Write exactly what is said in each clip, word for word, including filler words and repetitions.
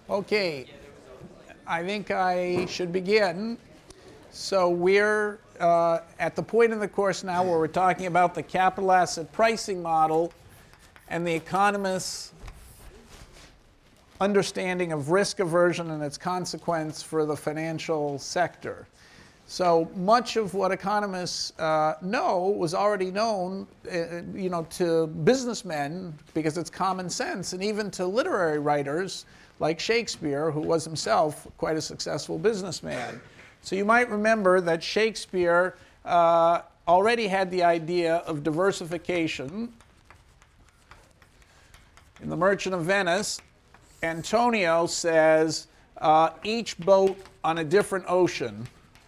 Okay, I think I should begin. So we're uh, at the point in the course now where we're talking about the capital asset pricing model and the economist's understanding of risk aversion and its consequence for the financial sector. So much of what economists uh, know was already known, uh, you know, to businessmen because it's common sense, and even to literary writers like Shakespeare, who was himself quite a successful businessman. So you might remember that Shakespeare uh, already had the idea of diversification. In The Merchant of Venice, Antonio says, uh, each boat on a different ocean.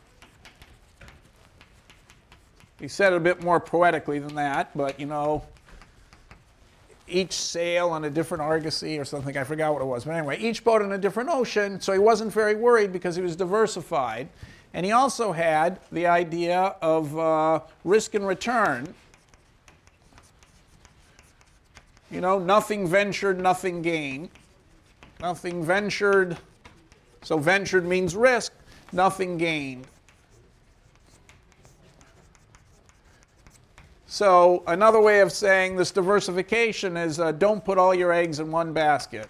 He said it a bit more poetically than that, but you know, each sail on a different argosy or something, I forgot what it was. But anyway, each boat on a different ocean, so he wasn't very worried because he was diversified. And he also had the idea of uh, risk and return. You know, nothing ventured, nothing gained. Nothing ventured, so ventured means risk, nothing gained. So another way of saying this diversification is uh, don't put all your eggs in one basket.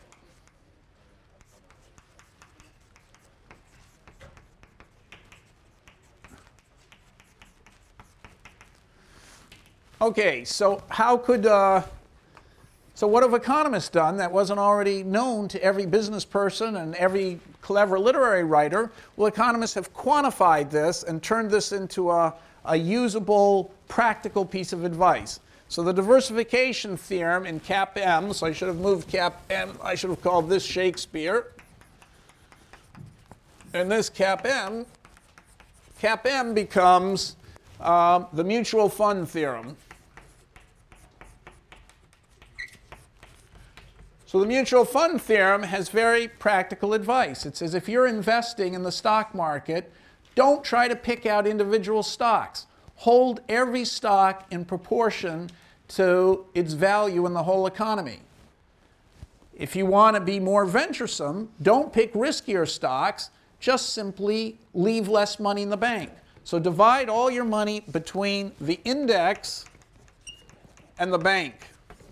Okay, so how could, uh, so what have economists done that wasn't already known to every business person and every clever literary writer? Well, economists have quantified this and turned this into a a usable, practical piece of advice. So the diversification theorem in Cap M, so I should have moved Cap M, I should have called this Shakespeare. And this Cap M, Cap M becomes um, the mutual fund theorem. So the mutual fund theorem has very practical advice. It says if you're investing in the stock market, don't try to pick out individual stocks. Hold every stock in proportion to its value in the whole economy. If you want to be more venturesome, don't pick riskier stocks. Just simply leave less money in the bank. So divide all your money between the index and the bank.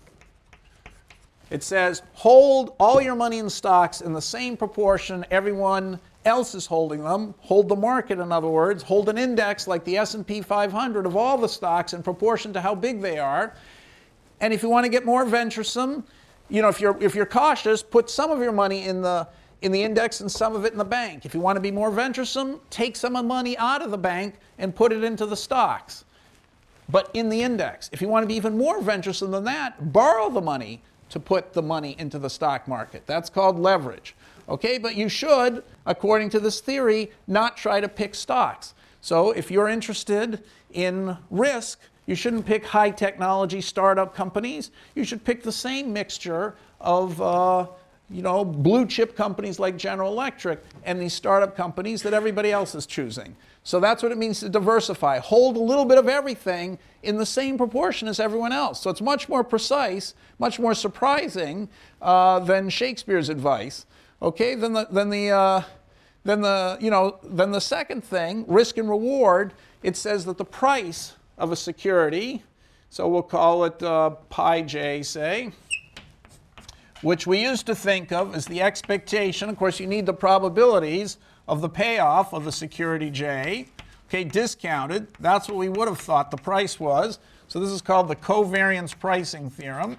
It says hold all your money in stocks in the same proportion everyone else is holding them. Hold the market, in other words. Hold an index like the S and P five hundred of all the stocks in proportion to how big they are. And if you want to get more venturesome, you know, if you're if you're cautious, put some of your money in the in the index and some of it in the bank. If you want to be more venturesome, take some of the money out of the bank and put it into the stocks, but in the index. If you want to be even more venturesome than that, borrow the money to put the money into the stock market. That's called leverage. Okay, but you should, according to this theory, not try to pick stocks. So if you're interested in risk, you shouldn't pick high technology startup companies. You should pick the same mixture of uh, you know, blue chip companies like General Electric and these startup companies that everybody else is choosing. So that's what it means to diversify. Hold a little bit of everything in the same proportion as everyone else. So it's much more precise, much more surprising uh, than Shakespeare's advice. Okay, then the then the uh, then the you know then the second thing, risk and reward. It says that the price of a security, so we'll call it uh, pi j, say, which we used to think of as the expectation. Of course, you need the probabilities of the payoff of the security j. Okay, discounted. That's what we would have thought the price was. So this is called the covariance pricing theorem.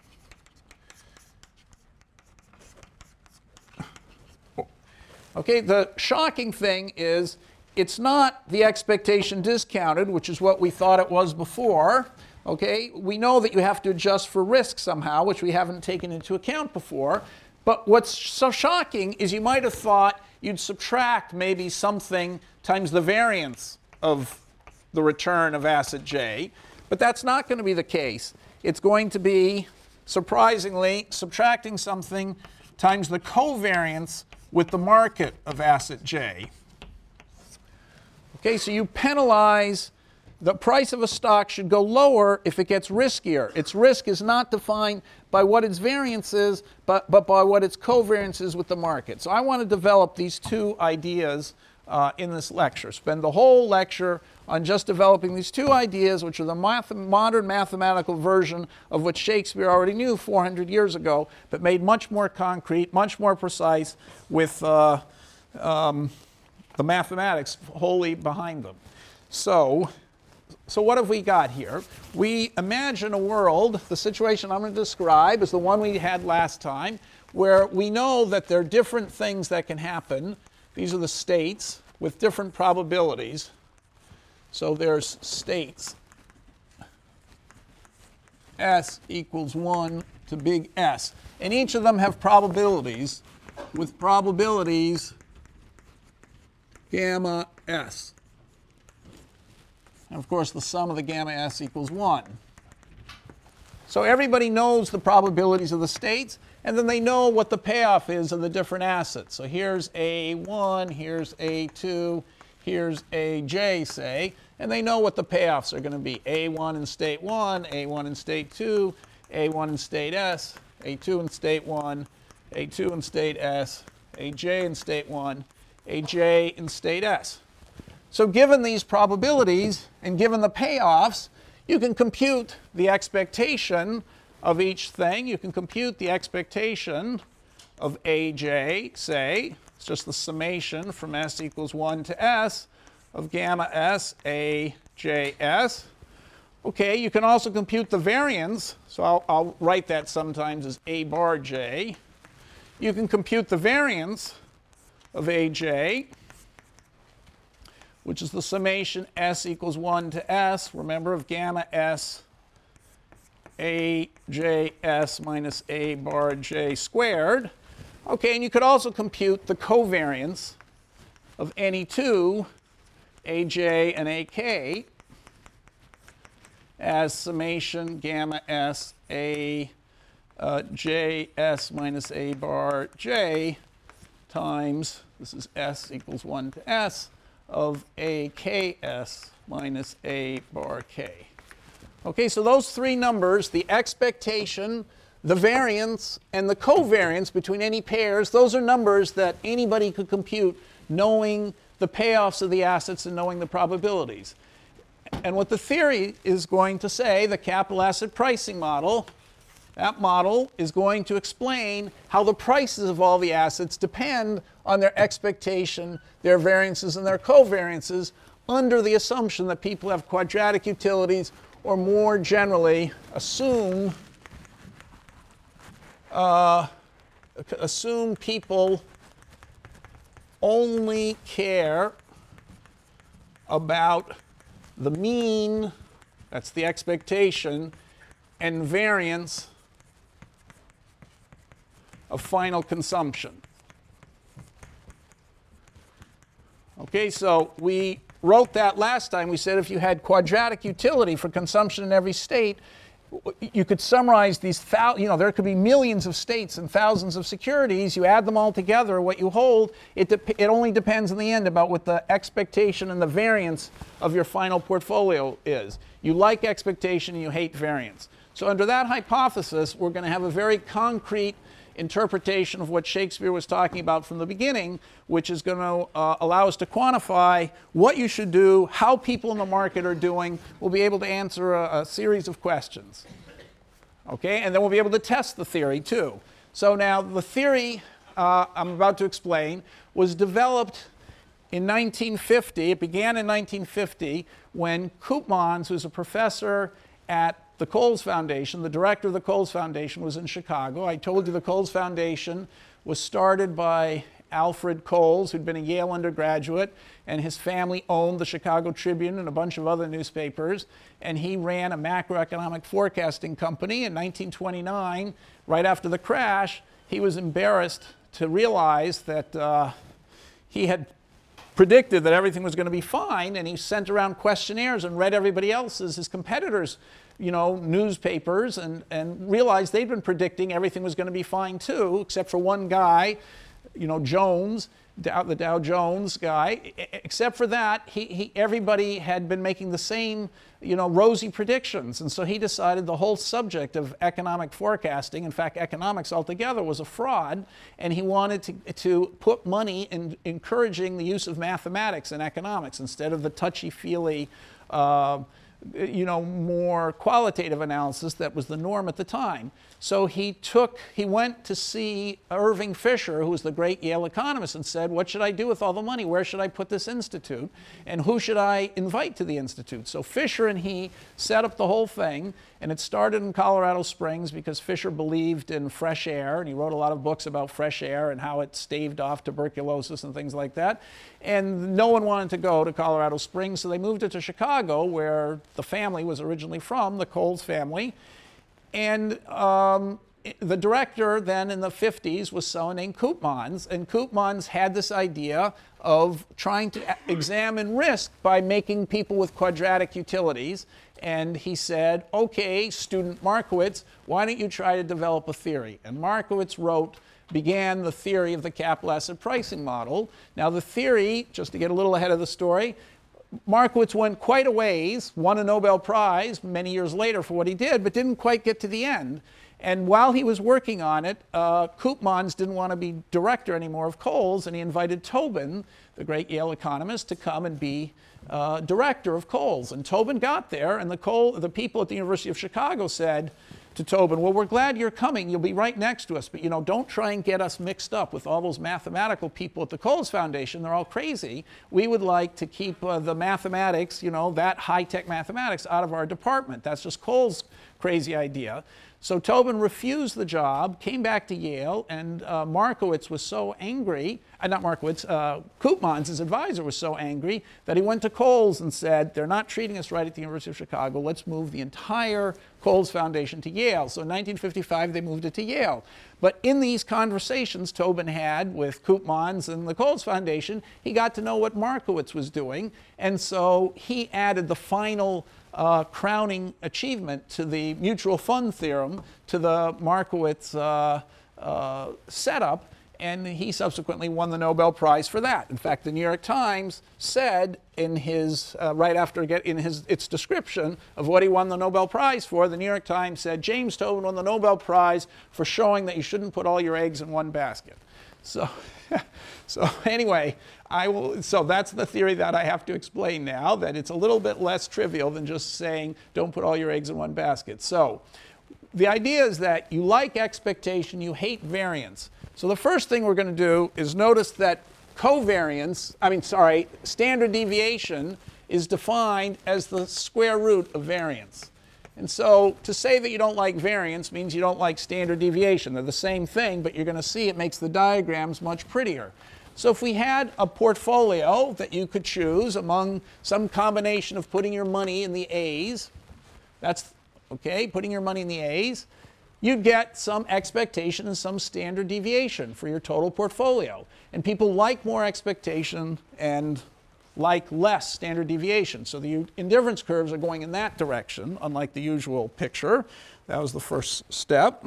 Okay, the shocking thing is it's not the expectation discounted, which is what we thought it was before. Okay, we know that you have to adjust for risk somehow, which we haven't taken into account before. But what's so shocking is you might have thought you'd subtract maybe something times the variance of the return of asset J, but that's not going to be the case. It's going to be, surprisingly, subtracting something times the covariance with the market of asset J. Okay, so you penalize the price of a stock should go lower if it gets riskier. Its risk is not defined by what its variance is, but, but by what its covariance is with the market. So I want to develop these two ideas uh, in this lecture. Spend the whole lecture on just developing these two ideas, which are the math modern mathematical version of what Shakespeare already knew four hundred years ago, but made much more concrete, much more precise with uh, um, the mathematics wholly behind them. So, so what have we got here? We imagine a world, the situation I'm going to describe is the one we had last time, where we know that there are different things that can happen. These are the states with different probabilities. So there's states S equals one to big S. And each of them have probabilities with probabilities gamma S. And of course, the sum of the gamma S equals one. So everybody knows the probabilities of the states, and then they know what the payoff is of the different assets. So here's A one, here's A two, here's A J, say, and they know what the payoffs are going to be. A one in state one, A one in state two, A one in state S, A two in state one, A two in state S, A J in state one, A J in state S. So given these probabilities and given the payoffs, you can compute the expectation of each thing. You can compute the expectation of A J, say, it's just the summation from S equals one to S of gamma S, A J S. Okay, you can also compute the variance, so I'll, I'll write that sometimes as A bar J. You can compute the variance of A J, which is the summation S equals one to S, remember, of gamma S A J S minus A bar J squared. Okay, and you could also compute the covariance of any two A J and A K as summation gamma S A uh, J S minus A bar J times, this is S equals one to S, of A K S minus A bar K. Okay, so those three numbers, the expectation, the variance, and the covariance between any pairs, those are numbers that anybody could compute knowing the payoffs of the assets and knowing the probabilities. And what the theory is going to say, the capital asset pricing model, that model is going to explain how the prices of all the assets depend on their expectation, their variances, and their covariances under the assumption that people have quadratic utilities, or more generally assume uh, assume people only care about the mean, that's the expectation, and variance of final consumption. Okay, so we wrote that last time. We said if you had quadratic utility for consumption in every state, you could summarize these, you know, there could be millions of states and thousands of securities. You add them all together, what you hold, it, it only depends in the end about what the expectation and the variance of your final portfolio is. You like expectation and you hate variance. So under that hypothesis, we're going to have a very concrete interpretation of what Shakespeare was talking about from the beginning, which is going to uh, allow us to quantify what you should do, how people in the market are doing. We'll be able to answer a, a series of questions. Okay, and then we'll be able to test the theory too. So now the theory uh, I'm about to explain was developed in nineteen fifty. It began in nineteen fifty when Koopmans, who's a professor at the Coles Foundation, the director of the Coles Foundation, was in Chicago. I told you the Coles Foundation was started by Alfred Coles, who'd been a Yale undergraduate, and his family owned the Chicago Tribune and a bunch of other newspapers, and he ran a macroeconomic forecasting company. In nineteen twenty-nine, right after the crash, he was embarrassed to realize that uh, he had predicted that everything was going to be fine, and he sent around questionnaires and read everybody else's, his competitors' you know, newspapers, and, and realized they'd been predicting everything was going to be fine too, except for one guy you know, Jones, Dow, the Dow Jones guy. Except for that, he, he, everybody had been making the same, you know, rosy predictions. And so he decided the whole subject of economic forecasting, in fact, economics altogether, was a fraud. And he wanted to, to put money in encouraging the use of mathematics in economics instead of the touchy-feely, uh, you know, more qualitative analysis that was the norm at the time. So he took, he went to see Irving Fisher, who was the great Yale economist, and said, what should I do with all the money? Where should I put this institute? And who should I invite to the institute? So Fisher and he set up the whole thing, and it started in Colorado Springs because Fisher believed in fresh air, and he wrote a lot of books about fresh air and how it staved off tuberculosis and things like that. And no one wanted to go to Colorado Springs, so they moved it to Chicago, where the family was originally from, the Coles family. And um, the director then in the fifties was someone named Koopmans, and Koopmans had this idea of trying to examine risk by making people with quadratic utilities. And he said, okay, student Markowitz, why don't you try to develop a theory? And Markowitz wrote, began the theory of the capital asset pricing model. Now the theory, just to get a little ahead of the story, Markowitz went quite a ways, won a Nobel Prize many years later for what he did, but didn't quite get to the end. And while he was working on it, uh, Koopmans didn't want to be director anymore of Coles, and he invited Tobin, the great Yale economist, to come and be uh, director of Coles. And Tobin got there, and the, Cole, the people at the University of Chicago said to Tobin, well, we're glad you're coming. You'll be right next to us, but you know, don't try and get us mixed up with all those mathematical people at the Coles Foundation. They're all crazy. We would like to keep uh, the mathematics, you know, that high-tech mathematics out of our department. That's just Coles' crazy idea. So Tobin refused the job, came back to Yale, and uh, Markowitz was so angry, uh, not Markowitz, uh, Koopmans, his advisor, was so angry that he went to Coles and said, they're not treating us right at the University of Chicago, let's move the entire Coles Foundation to Yale. So in nineteen fifty-five, they moved it to Yale. But in these conversations Tobin had with Koopmans and the Coles Foundation, he got to know what Markowitz was doing, and so he added the final Uh, crowning achievement to the mutual fund theorem, to the Markowitz uh, uh, setup, and he subsequently won the Nobel Prize for that. In fact, the New York Times said in his, uh, right after get, in his, its description of what he won the Nobel Prize for, the New York Times said, James Tobin won the Nobel Prize for showing that you shouldn't put all your eggs in one basket. So, so anyway, I will, so that's the theory that I have to explain now, that it's a little bit less trivial than just saying don't put all your eggs in one basket. So the idea is that you like expectation, you hate variance. So the first thing we're going to do is notice that covariance, I mean, sorry, standard deviation is defined as the square root of variance. And so to say that you don't like variance means you don't like standard deviation. They're the same thing, but you're going to see it makes the diagrams much prettier. So if we had a portfolio that you could choose among some combination of putting your money in the A's, that's, okay, putting your money in the A's, you'd get some expectation and some standard deviation for your total portfolio. And people like more expectation and like less standard deviation. So the indifference curves are going in that direction, unlike the usual picture. That was the first step.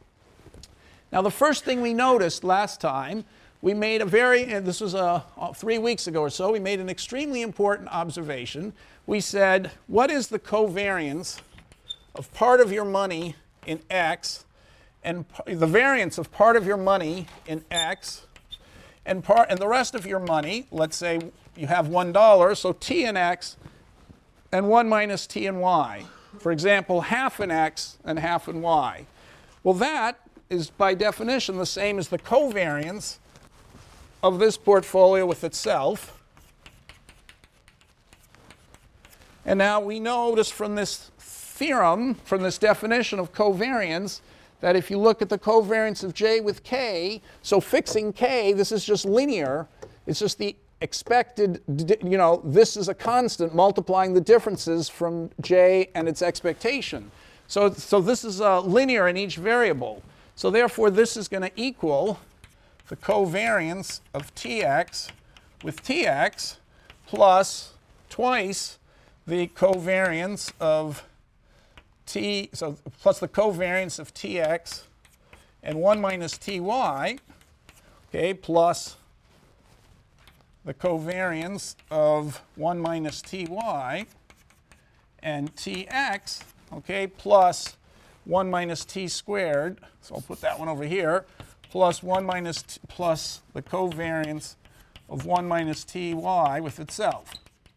Now the first thing we noticed last time, we made a very, and this was a, uh, three weeks ago or so, we made an extremely important observation. We said, what is the covariance of part of your money in X, and the variance of part of your money in X, and, part, and the rest of your money, let's say you have one dollar, so T in X, and one minus T in Y. For example, half in X and half in Y. Well, that is by definition the same as the covariance of this portfolio with itself. And now we notice from this theorem, from this definition of covariance, that if you look at the covariance of J with K, so fixing K, this is just linear, it's just the expected, you know, this is a constant multiplying the differences from J and its expectation. So, so this is uh, linear in each variable. So therefore this is going to equal the covariance of T X with T X plus twice the covariance of T, so plus the covariance of T X and one minus T Y, okay, plus the covariance of one minus ty and tx, okay, plus one minus t squared, so I'll put that one over here, plus one minus t, plus the covariance of one minus ty with itself.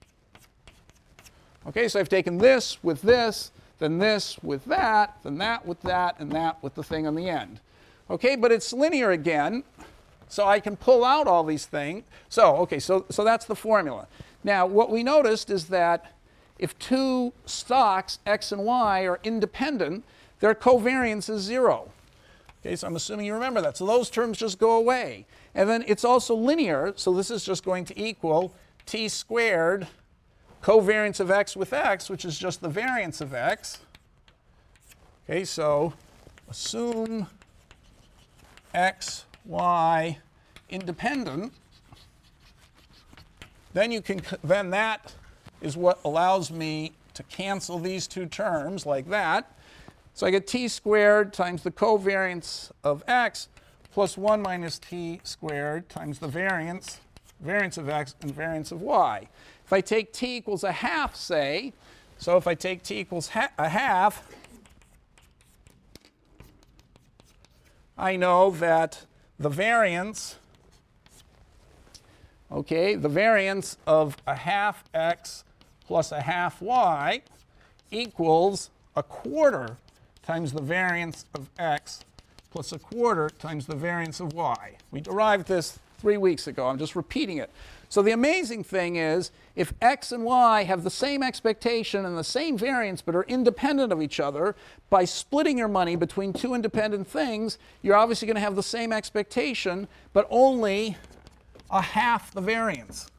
Okay, so I've taken this with this, then this with that, then that with that, and that with the thing on the end. Okay, but it's linear again, so I can pull out all these things. So, okay, so, so that's the formula. Now, what we noticed is that if two stocks, x and y, are independent, their covariance is zero. Okay, so I'm assuming you remember that. So those terms just go away. And then it's also linear, so this is just going to equal t squared covariance of x with x, which is just the variance of x. Okay, so assume x, y independent, then you can, then that is what allows me to cancel these two terms like that. So I get t squared times the covariance of x plus one minus t squared times the variance, variance of x and variance of y. If I take t equals a half, say, so if I take t equals ha a half, I know that the variance, okay, the variance of a half x plus a half y equals a quarter times the variance of x plus a quarter times the variance of y. We derived this three weeks ago. I'm just repeating it. So the amazing thing is, if x and y have the same expectation and the same variance but are independent of each other, by splitting your money between two independent things, you're obviously going to have the same expectation, but only a half the variance.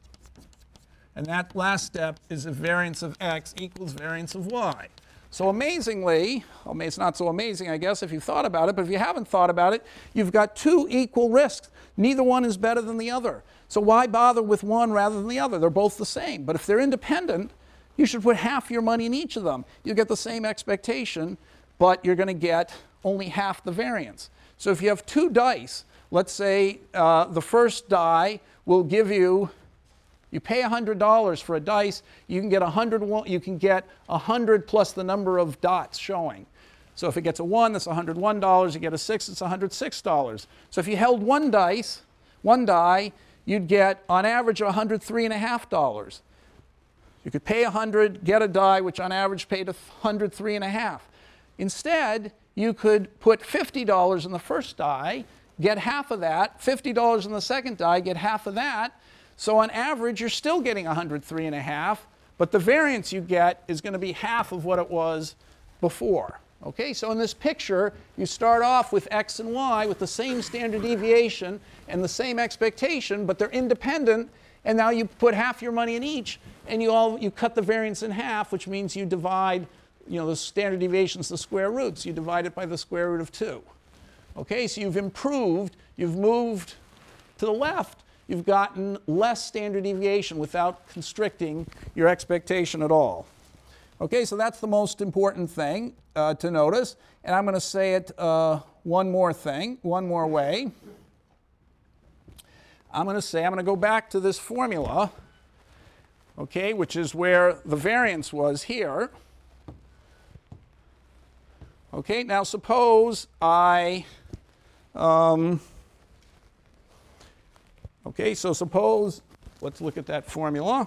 And that last step is if variance of x equals variance of y. So amazingly, I mean, it's not so amazing, I guess, if you've thought about it, but if you haven't thought about it, you've got two equal risks. Neither one is better than the other. So why bother with one rather than the other? They're both the same. But if they're independent, you should put half your money in each of them. You'll get the same expectation, but you're going to get only half the variance. So if you have two dice, let's say uh, the first die will give you, you pay one hundred dollars for a dice, you can get one hundred, you can get one hundred plus the number of dots showing. So if it gets a one, that's one hundred one dollars. You get a six, it's one hundred six dollars. So if you held one dice, one die, you'd get on average one hundred three and a half dollars. You could pay one hundred, get a die, which on average paid one hundred three and a half. Instead, you could put fifty dollars in the first die, get half of that, fifty dollars in the second die, get half of that. So on average, you're still getting one hundred three and a half, but the variance you get is going to be half of what it was before. Okay, so in this picture, you start off with x and y with the same standard deviation and the same expectation, but they're independent, and now you put half your money in each, and you all you cut the variance in half, which means you divide, you know, the standard deviation's the square roots. You divide it by the square root of two. Okay, so you've improved, you've moved to the left, you've gotten less standard deviation without constricting your expectation at all. Okay, so that's the most important thing uh, to notice. And I'm going to say it uh, one more thing, one more way. I'm going to say, I'm going to go back to this formula, okay, which is where the variance was here. Okay, now suppose I, um, okay, so suppose, let's look at that formula.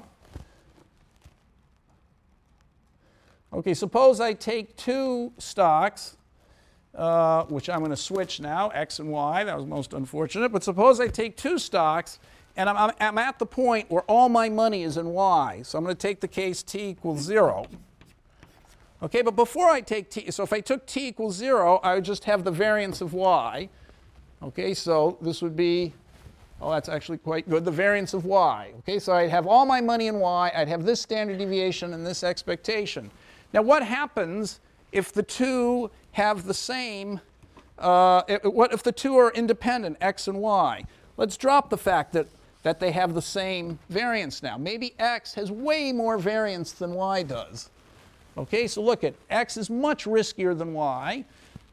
Okay, suppose I take two stocks, uh, which I'm going to switch now, x and y. That was most unfortunate. But suppose I take two stocks, and I'm, I'm, I'm at the point where all my money is in y. So I'm going to take the case t equals zero. Okay, but before I take t, so if I took t equals zero, I would just have the variance of y. Okay, so this would be, oh, that's actually quite good, the variance of y. Okay, so I'd have all my money in y. I'd have this standard deviation and this expectation. Now, what happens if the two have the same, uh, what if the two are independent, x and y? Let's drop the fact that, that they have the same variance now. Maybe x has way more variance than y does. Okay, so look at x is much riskier than y.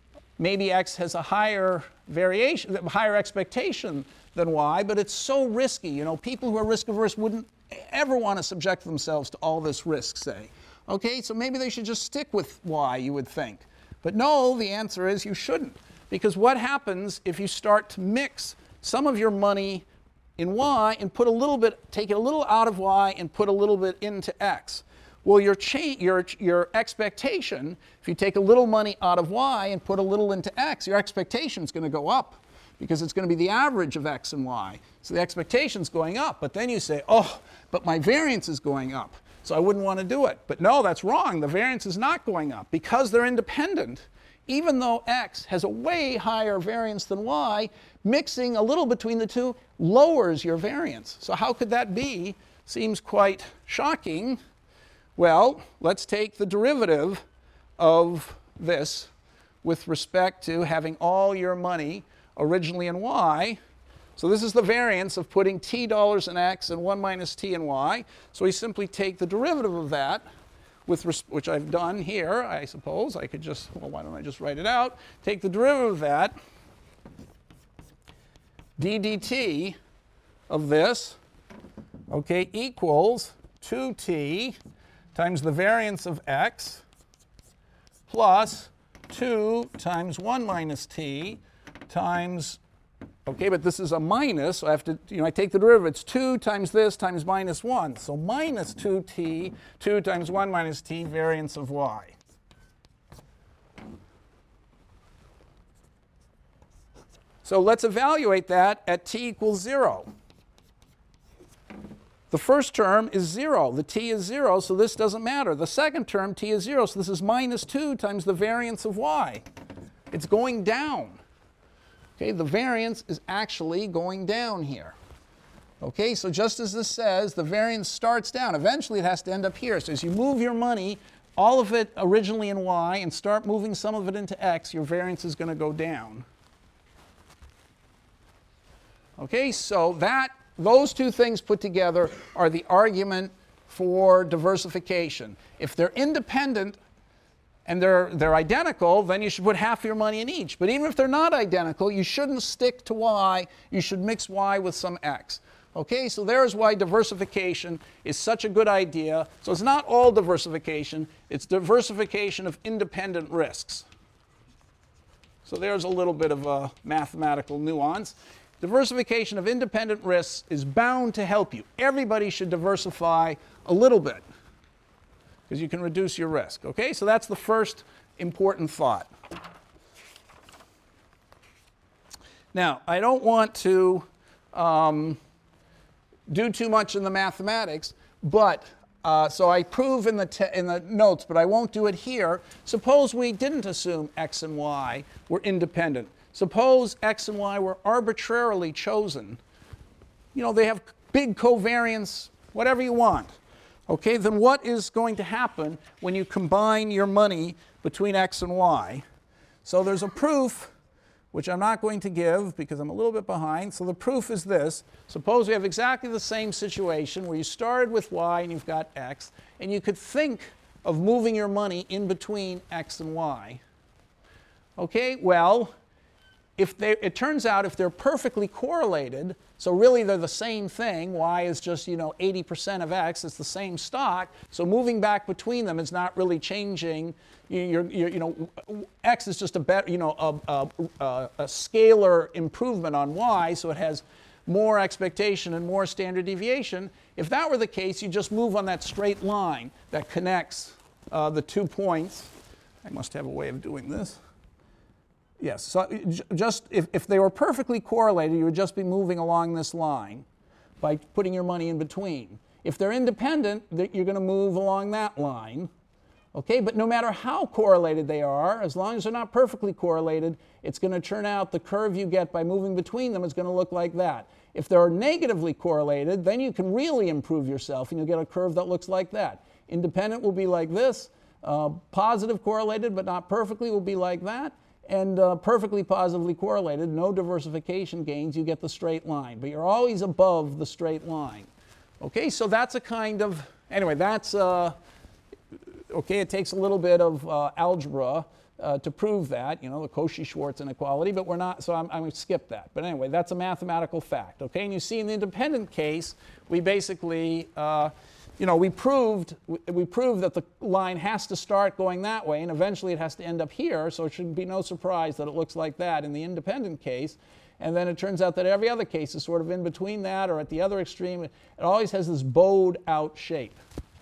maybe X has a higher variation, higher expectation than Y, but it's so risky. You know, people who are risk averse wouldn't ever want to subject themselves to all this risk, say. Okay, so maybe they should just stick with Y, you would think. But no, the answer is you shouldn't. Because what happens if you start to mix some of your money in Y and put a little bit, take it a little out of Y and put a little bit into X? Well, your, cha- your, your expectation, if you take a little money out of Y and put a little into X, your expectation is going to go up because it's going to be the average of X and Y. So the expectation's going up. But then you say, oh, but my variance is going up, so I wouldn't want to do it. But no, that's wrong. The variance is not going up because they're independent. Even though X has a way higher variance than Y, mixing a little between the two lowers your variance. So how could that be? Seems quite shocking. Well, let's take the derivative of this with respect to having all your money originally in Y. So this is the variance of putting t dollars in X and one minus t in Y. So we simply take the derivative of that, with res- which I've done here, I suppose. I could just, well, why don't I just write it out? Take the derivative of that, d dt of this, okay, equals two t times the variance of X plus two times one minus t times, okay, but this is a minus, so I have to, you know, I take the derivative, it's two times this times minus one. So minus two t, two times one minus t, variance of Y. So let's evaluate that at t equals zero. The first term is zero. The t is zero, so this doesn't matter. The second term, t is zero, so this is minus two times the variance of Y. It's going down. Okay, the variance is actually going down here. Okay, so just as this says, the variance starts down. Eventually it has to end up here. So as you move your money, all of it originally in Y, and start moving some of it into X, your variance is going to go down. Okay, so that, those two things put together are the argument for diversification. If they're independent and they're, they're identical, then you should put half your money in each. But even if they're not identical, you shouldn't stick to Y. You should mix Y with some X. Okay, so there's why diversification is such a good idea. So it's not all diversification. It's diversification of independent risks. So there's a little bit of a mathematical nuance. Diversification of independent risks is bound to help you. Everybody should diversify a little bit because you can reduce your risk. Okay, so that's the first important thought. Now, I don't want to um, do too much in the mathematics, but uh, so I prove in the, te- in the notes, but I won't do it here. Suppose we didn't assume X and Y were independent. Suppose X and Y were arbitrarily chosen. You know, they have big covariance, whatever you want. Okay, then what is going to happen when you combine your money between X and Y? So there's a proof, which I'm not going to give because I'm a little bit behind. So the proof is this. Suppose we have exactly the same situation where you started with Y and you've got X, and you could think of moving your money in between X and Y. Okay, well, if they, it turns out if they're perfectly correlated, so really they're the same thing, Y is just, you know, eighty percent of X, it's the same stock, so moving back between them is not really changing. You're, you're, you know, X is just a better, you know, a, a, a scalar improvement on Y, so it has more expectation and more standard deviation. If that were the case, you just move on that straight line that connects uh, the two points. I must have a way of doing this. Yes, so just if, if they were perfectly correlated, you would just be moving along this line by putting your money in between. If they're independent, you're going to move along that line. Okay, but no matter how correlated they are, as long as they're not perfectly correlated, it's going to turn out the curve you get by moving between them is going to look like that. If they're negatively correlated, then you can really improve yourself and you'll get a curve that looks like that. Independent will be like this. Uh, positive correlated, but not perfectly, will be like that. And uh, perfectly positively correlated, no diversification gains, you get the straight line. But you're always above the straight line. Okay, so that's a kind of, anyway, that's, uh, okay, it takes a little bit of uh, algebra uh, to prove that, you know, the Cauchy-Schwarz inequality, but we're not, so I'm, I'm going to skip that. But anyway, that's a mathematical fact, okay? And you see in the independent case, we basically, uh, you know, we proved, we proved that the line has to start going that way, and eventually it has to end up here, so it should be no surprise that it looks like that in the independent case. And then it turns out that every other case is sort of in between that or at the other extreme. It always has this bowed out shape.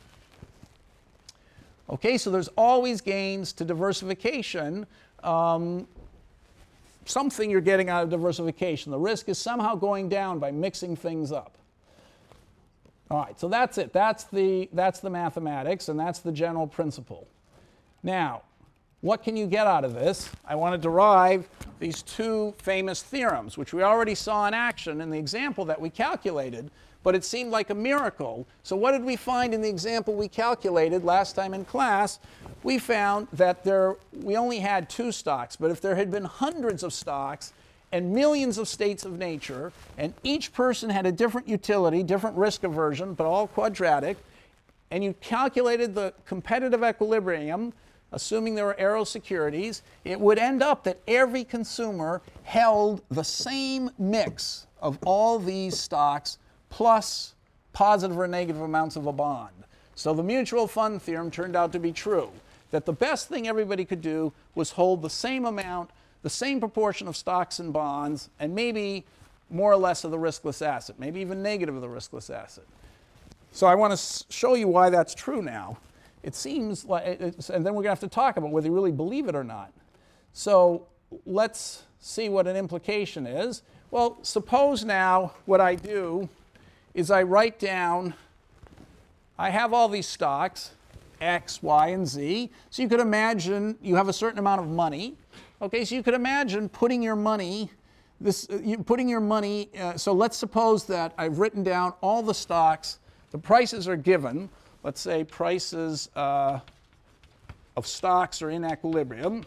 Okay, so there's always gains to diversification. Um, something you're getting out of diversification. The risk is somehow going down by mixing things up. All right, so that's it. That's the, that's the mathematics, and that's the general principle. Now, what can you get out of this? I want to derive these two famous theorems, which we already saw in action in the example that we calculated, but it seemed like a miracle. So what did we find in the example we calculated last time in class? We found that there, we only had two stocks, but if there had been hundreds of stocks and millions of states of nature, and each person had a different utility, different risk aversion, but all quadratic, and you calculated the competitive equilibrium, assuming there were arrow securities, it would end up that every consumer held the same mix of all these stocks plus positive or negative amounts of a bond. So the mutual fund theorem turned out to be true, that the best thing everybody could do was hold the same amount, the same proportion of stocks and bonds, and maybe more or less of the riskless asset, maybe even negative of the riskless asset. So I want to show you why that's true now. It seems like, it's, and then we're going to have to talk about whether you really believe it or not. So let's see what an implication is. Well, suppose now what I do is I write down, I have all these stocks, X, Y, and Z. So you could imagine you have a certain amount of money. Okay, so you could imagine putting your money, this, uh, you, putting your money, uh, so let's suppose that I've written down all the stocks, the prices are given. Let's say prices uh, of stocks are in equilibrium.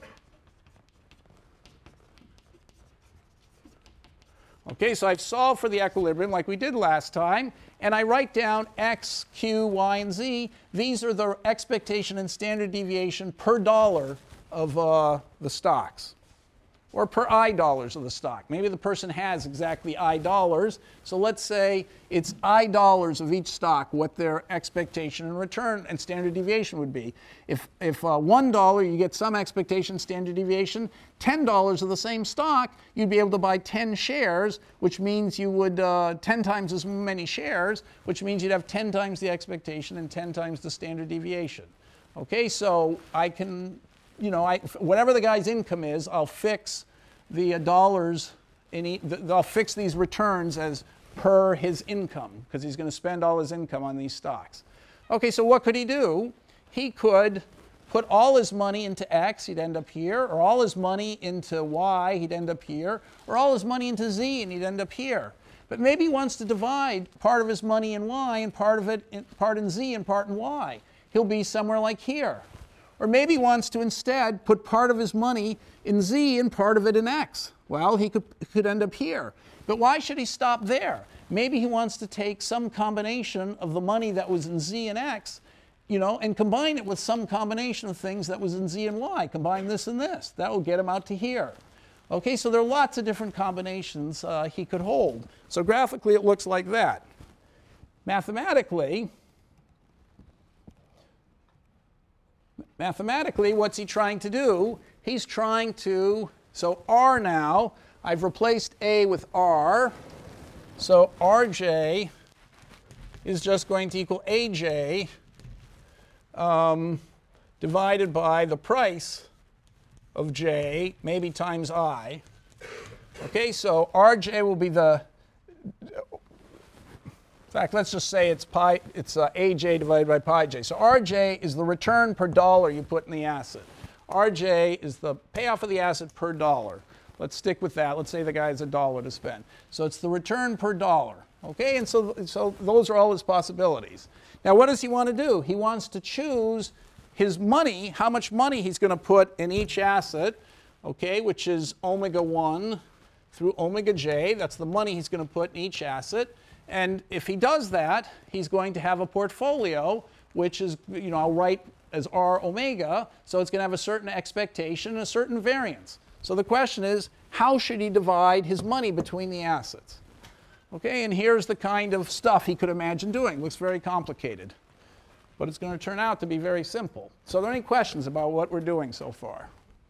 Okay, so I've solved for the equilibrium like we did last time, and I write down X, Q, Y, and Z. These are the expectation and standard deviation per dollar of uh, the stocks, or per I dollars of the stock. Maybe the person has exactly I dollars, so let's say it's I dollars of each stock, what their expectation and return and standard deviation would be. If, if uh, one dollar you get some expectation, standard deviation, ten dollars of the same stock, you'd be able to buy ten shares, which means you would, uh, ten times as many shares, which means you'd have ten times the expectation and ten times the standard deviation. Okay, so I can, you know, I, whatever the guy's income is, I'll fix the uh, dollars, in e the, I'll fix these returns as per his income, because he's going to spend all his income on these stocks. Okay, so what could he do? He could put all his money into X, he'd end up here, or all his money into Y, he'd end up here, or all his money into Z, and he'd end up here. But maybe he wants to divide part of his money in Y and part of it in, part in Z and part in Y. He'll be somewhere like here. Or maybe he wants to instead put part of his money in Z and part of it in X. Well, he could, could end up here. But why should he stop there? Maybe he wants to take some combination of the money that was in Z and X, you know, and combine it with some combination of things that was in Z and Y. Combine this and this. That will get him out to here. Okay, so there are lots of different combinations uh, he could hold. So graphically it looks like that. Mathematically, Mathematically, what's he trying to do? He's trying to, so R now, I've replaced A with R. So R J is just going to equal A J um, divided by the price of J, maybe times I. Okay, so R J will be the, in fact, let's just say it's pi, it's uh, A J divided by pi J. So R J is the return per dollar you put in the asset. R J is the payoff of the asset per dollar. Let's stick with that. Let's say the guy has a dollar to spend. So it's the return per dollar. Okay, and so, so those are all his possibilities. Now, what does he want to do? He wants to choose his money, how much money he's going to put in each asset, okay, which is omega one through omega j. That's the money he's going to put in each asset. And if he does that, he's going to have a portfolio, which is, you know, I'll write as R omega, so it's going to have a certain expectation and a certain variance. So the question is, how should he divide his money between the assets? Okay, and here's the kind of stuff he could imagine doing. Looks very complicated, but it's going to turn out to be very simple. So are there any questions about what we're doing so far?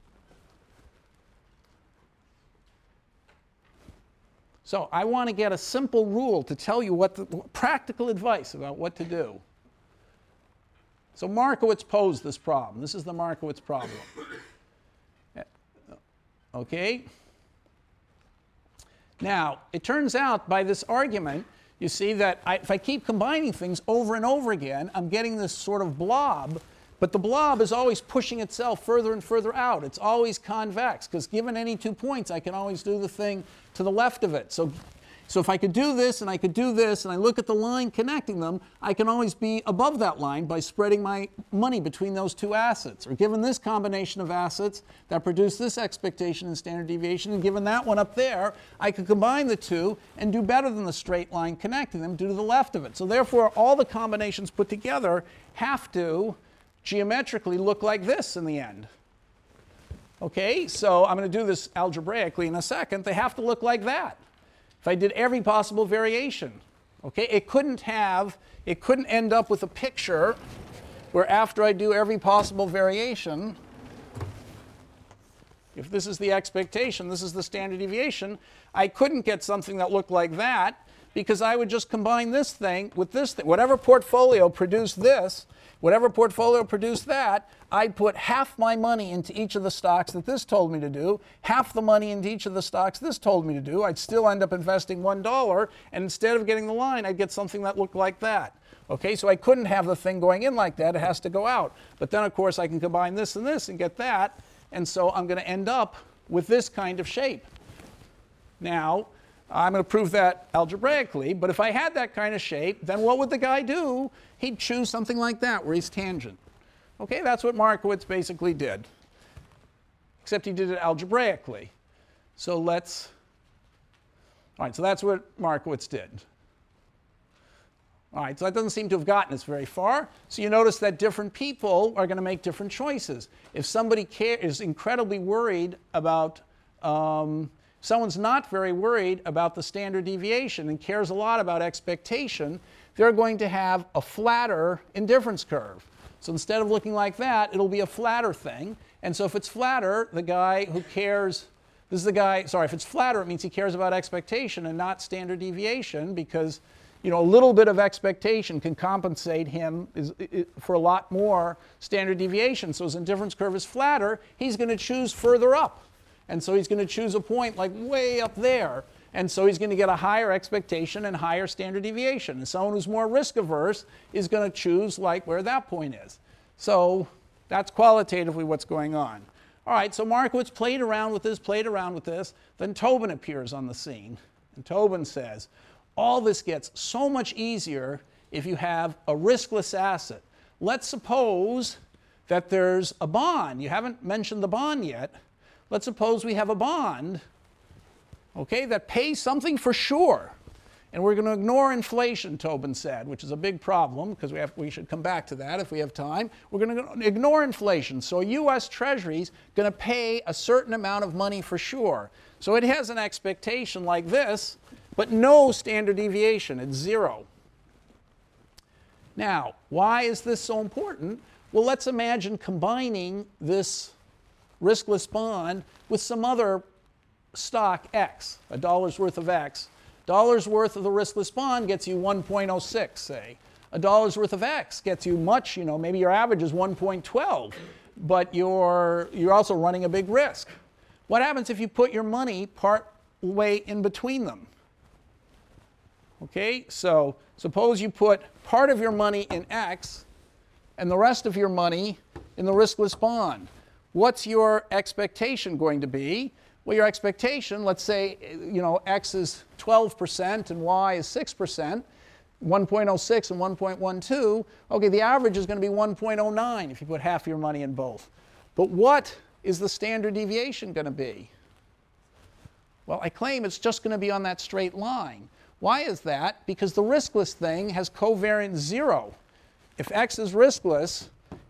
So I want to get a simple rule to tell you what the practical advice about what to do. So Markowitz posed this problem. This is the Markowitz problem. Okay? Now, it turns out by this argument, you see that I, if I keep combining things over and over again, I'm getting this sort of blob, but the blob is always pushing itself further and further out. It's always convex, because given any two points, I can always do the thing to the left of it. So, so if I could do this and I could do this, and I look at the line connecting them, I can always be above that line by spreading my money between those two assets. Or given this combination of assets that produce this expectation and standard deviation, and given that one up there, I could combine the two and do better than the straight line connecting them due to the left of it. So therefore, all the combinations put together have to geometrically look like this in the end. Okay, so I'm going to do this algebraically in a second. They have to look like that. If I did every possible variation, okay, it couldn't have, it couldn't end up with a picture where after I do every possible variation, if this is the expectation, this is the standard deviation, I couldn't get something that looked like that, because I would just combine this thing with this thing. Whatever portfolio produced this, whatever portfolio produced that, I'd put half my money into each of the stocks that this told me to do, half the money into each of the stocks this told me to do. I'd still end up investing one dollar, and instead of getting the line, I'd get something that looked like that. Okay, so I couldn't have the thing going in like that. It has to go out. But then, of course, I can combine this and this and get that, and so I'm going to end up with this kind of shape. Now, I'm going to prove that algebraically, but if I had that kind of shape, then what would the guy do? He'd choose something like that, where he's tangent. Okay, that's what Markowitz basically did, except he did it algebraically. So let's, all right, so that's what Markowitz did. All right, so that doesn't seem to have gotten us very far. So you notice that different people are going to make different choices. If somebody care, is incredibly worried about, um, someone's not very worried about the standard deviation and cares a lot about expectation, they're going to have a flatter indifference curve. So instead of looking like that, it'll be a flatter thing. And so if it's flatter, the guy who cares, this is the guy, sorry, if it's flatter, it means he cares about expectation and not standard deviation, because you know, a little bit of expectation can compensate him is, is, for a lot more standard deviation. So his indifference curve is flatter, he's going to choose further up. And so he's going to choose a point like way up there. And so he's going to get a higher expectation and higher standard deviation. And someone who's more risk averse is going to choose like where that point is. So that's qualitatively what's going on. All right, so Markowitz played around with this, played around with this. Then Tobin appears on the scene. And Tobin says, all this gets so much easier if you have a riskless asset. Let's suppose that there's a bond. You haven't mentioned the bond yet. Let's suppose we have a bond, okay, that pays something for sure. And we're going to ignore inflation, Tobin said, which is a big problem, because we, have, we should come back to that if we have time. We're going to ignore inflation. So U S Treasury's going to pay a certain amount of money for sure. So it has an expectation like this, but no standard deviation. It's zero. Now, why is this so important? Well, let's imagine combining this riskless bond with some other stock X, a dollar's worth of X. Dollar's worth of the riskless bond gets you one point oh six, say. A dollar's worth of X gets you much, you know, maybe your average is one point one two, but you're, you're also running a big risk. What happens if you put your money part way in between them? Okay, so suppose you put part of your money in X and the rest of your money in the riskless bond. What's your expectation going to be? Well, your expectation, let's say, you know, X is twelve percent and Y is six percent, one point oh six and one point one two. Okay, the average is going to be one point oh nine if you put half your money in both. But what is the standard deviation going to be? Well, I claim it's just going to be on that straight line. Why is that? Because the riskless thing has covariance zero. If X is riskless,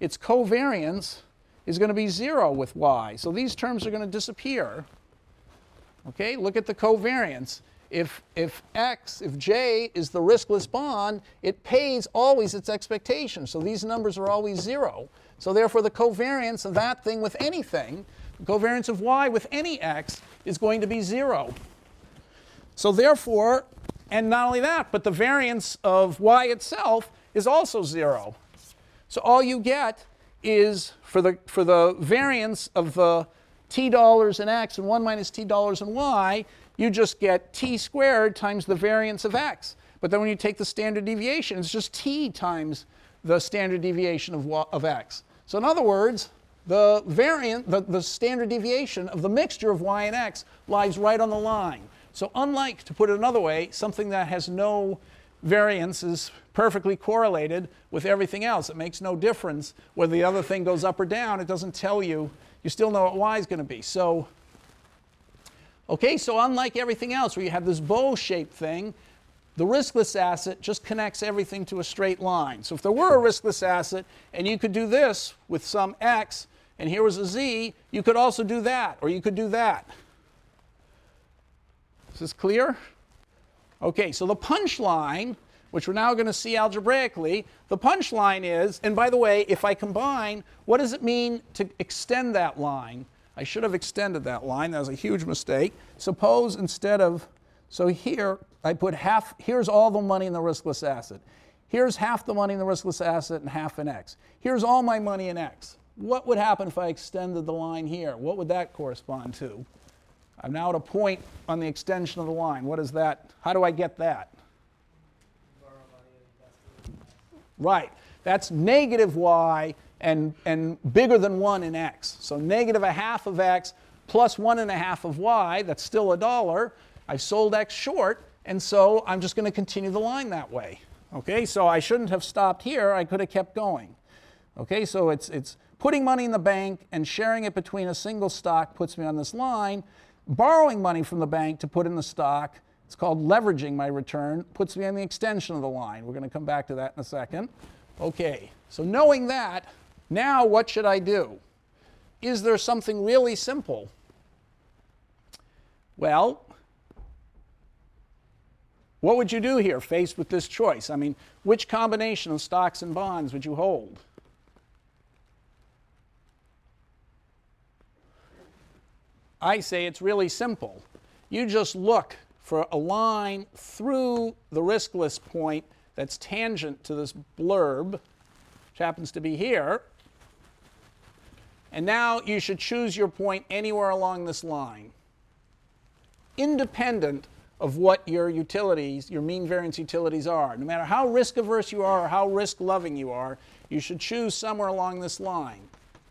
its covariance is going to be zero with y. So these terms are going to disappear. Okay, look at the covariance. If, if x, if J is the riskless bond, it pays always its expectation. So these numbers are always zero. So therefore, the covariance of that thing with anything, the covariance of y with any x, is going to be zero. So therefore, and not only that, but the variance of y itself is also zero. So all you get is, for the, for the variance of the t dollars in x and one minus t dollars in y, you just get t squared times the variance of x. But then when you take the standard deviation, it's just t times the standard deviation of, y, of x. So in other words, the variant, the, the standard deviation of the mixture of y and x lies right on the line. So unlike, to put it another way, something that has no variance is perfectly correlated with everything else. It makes no difference whether the other thing goes up or down. It doesn't tell you. You still know what y is going to be. So, okay, so unlike everything else where you have this bow-shaped thing, the riskless asset just connects everything to a straight line. So if there were a riskless asset and you could do this with some x and here was a z, you could also do that, or you could do that. Is this clear? Okay, so the punchline, which we're now going to see algebraically, the punchline is, and by the way, if I combine, what does it mean to extend that line? I should have extended that line. That was a huge mistake. Suppose instead of, so here I put half, here's all the money in the riskless asset. Here's half the money in the riskless asset and half in x. Here's all my money in x. What would happen if I extended the line here? What would that correspond to? I'm now at a point on the extension of the line. What is that? How do I get that? Right. That's negative y and, and bigger than one in x. So negative a half of x plus one and a half of y, that's still a dollar. I've sold x short, and so I'm just going to continue the line that way. Okay, so I shouldn't have stopped here. I could have kept going. Okay, so it's, it's putting money in the bank and sharing it between a single stock puts me on this line. Borrowing money from the bank to put in the stock, it's called leveraging my return, puts me on the extension of the line. We're going to come back to that in a second. Okay, so knowing that, now what should I do? Is there something really simple? Well, what would you do here faced with this choice? I mean, which combination of stocks and bonds would you hold? I say it's really simple. You just look for a line through the riskless point that's tangent to this blurb, which happens to be here. And now you should choose your point anywhere along this line, independent of what your utilities, your mean variance utilities are. No matter how risk averse you are or how risk loving you are, you should choose somewhere along this line.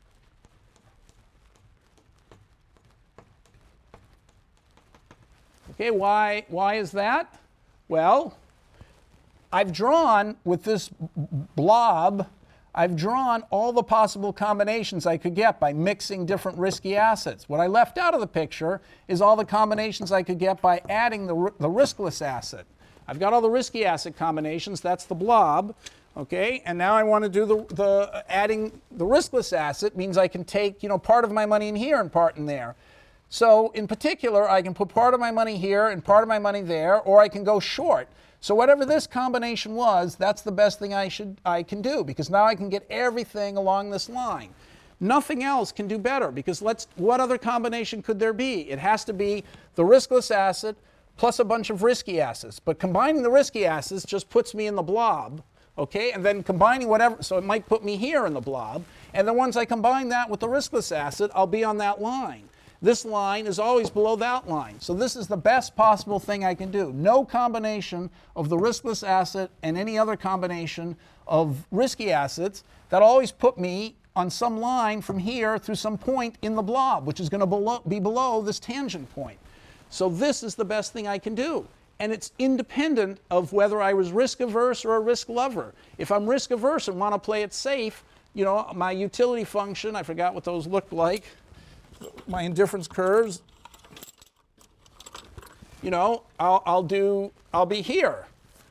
Okay, why, why is that? Well, I've drawn with this blob, I've drawn all the possible combinations I could get by mixing different risky assets. What I left out of the picture is all the combinations I could get by adding the, the riskless asset. I've got all the risky asset combinations, that's the blob, okay? And now I want to do the, the adding the riskless asset means I can take, you know, part of my money in here and part in there. So in particular, I can put part of my money here and part of my money there, or I can go short. So whatever this combination was, that's the best thing I, should, I can do, because now I can get everything along this line. Nothing else can do better, because let's, what other combination could there be? It has to be the riskless asset plus a bunch of risky assets. But combining the risky assets just puts me in the blob, okay? And then combining whatever, so it might put me here in the blob. And then once I combine that with the riskless asset, I'll be on that line. This line is always below that line. So this is the best possible thing I can do. No combination of the riskless asset and any other combination of risky assets that always put me on some line from here through some point in the blob, which is going to be below this tangent point. So this is the best thing I can do. And it's independent of whether I was risk averse or a risk lover. If I'm risk averse and want to play it safe, you know, my utility function, I forgot what those looked like, my indifference curves, you know, I'll, I'll do, I'll be here.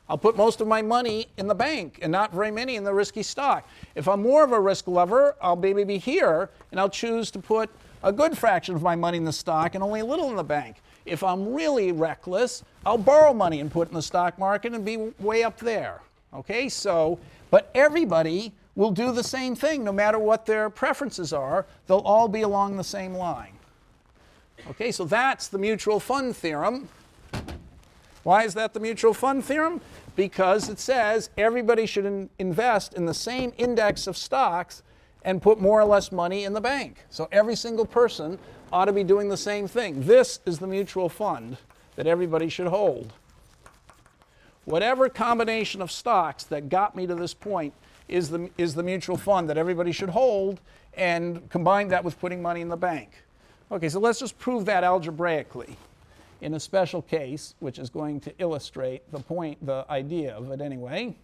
I'll put most of my money in the bank and not very many in the risky stock. If I'm more of a risk lover, I'll maybe be here and I'll choose to put a good fraction of my money in the stock and only a little in the bank. If I'm really reckless, I'll borrow money and put it in the stock market and be way up there. Okay, so, but everybody will do the same thing no matter what their preferences are. They'll all be along the same line. Okay, so that's the mutual fund theorem. Why is that the mutual fund theorem? Because it says everybody should in invest in the same index of stocks and put more or less money in the bank. So every single person ought to be doing the same thing. This is the mutual fund that everybody should hold. Whatever combination of stocks that got me to this point is the, is the mutual fund that everybody should hold, and combine that with putting money in the bank. Okay, so let's just prove that algebraically in a special case, which is going to illustrate the point, the idea of it anyway.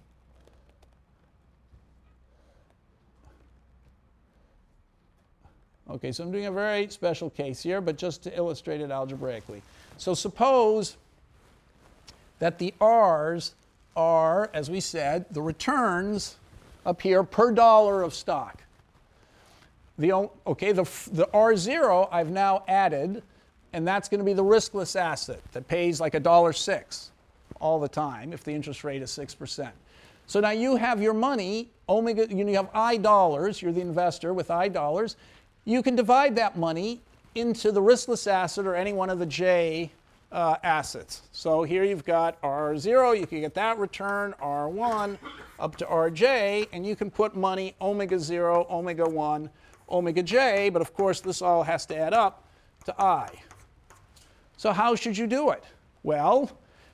Okay, so I'm doing a very special case here, but just to illustrate it algebraically. So suppose that the R's are, as we said, the returns up here per dollar of stock. The, okay, the, the R zero I've now added, and that's going to be the riskless asset that pays like a dollar six all the time if the interest rate is six percent. So now you have your money, omega, you have I dollars, you're the investor with I dollars. You can divide that money into the riskless asset or any one of the J uh, assets. So here you've got R zero, you can get that return, R one up to R J, and you can put money omega zero, omega one, omega j, but of course this all has to add up to I. So how should you do it? Well,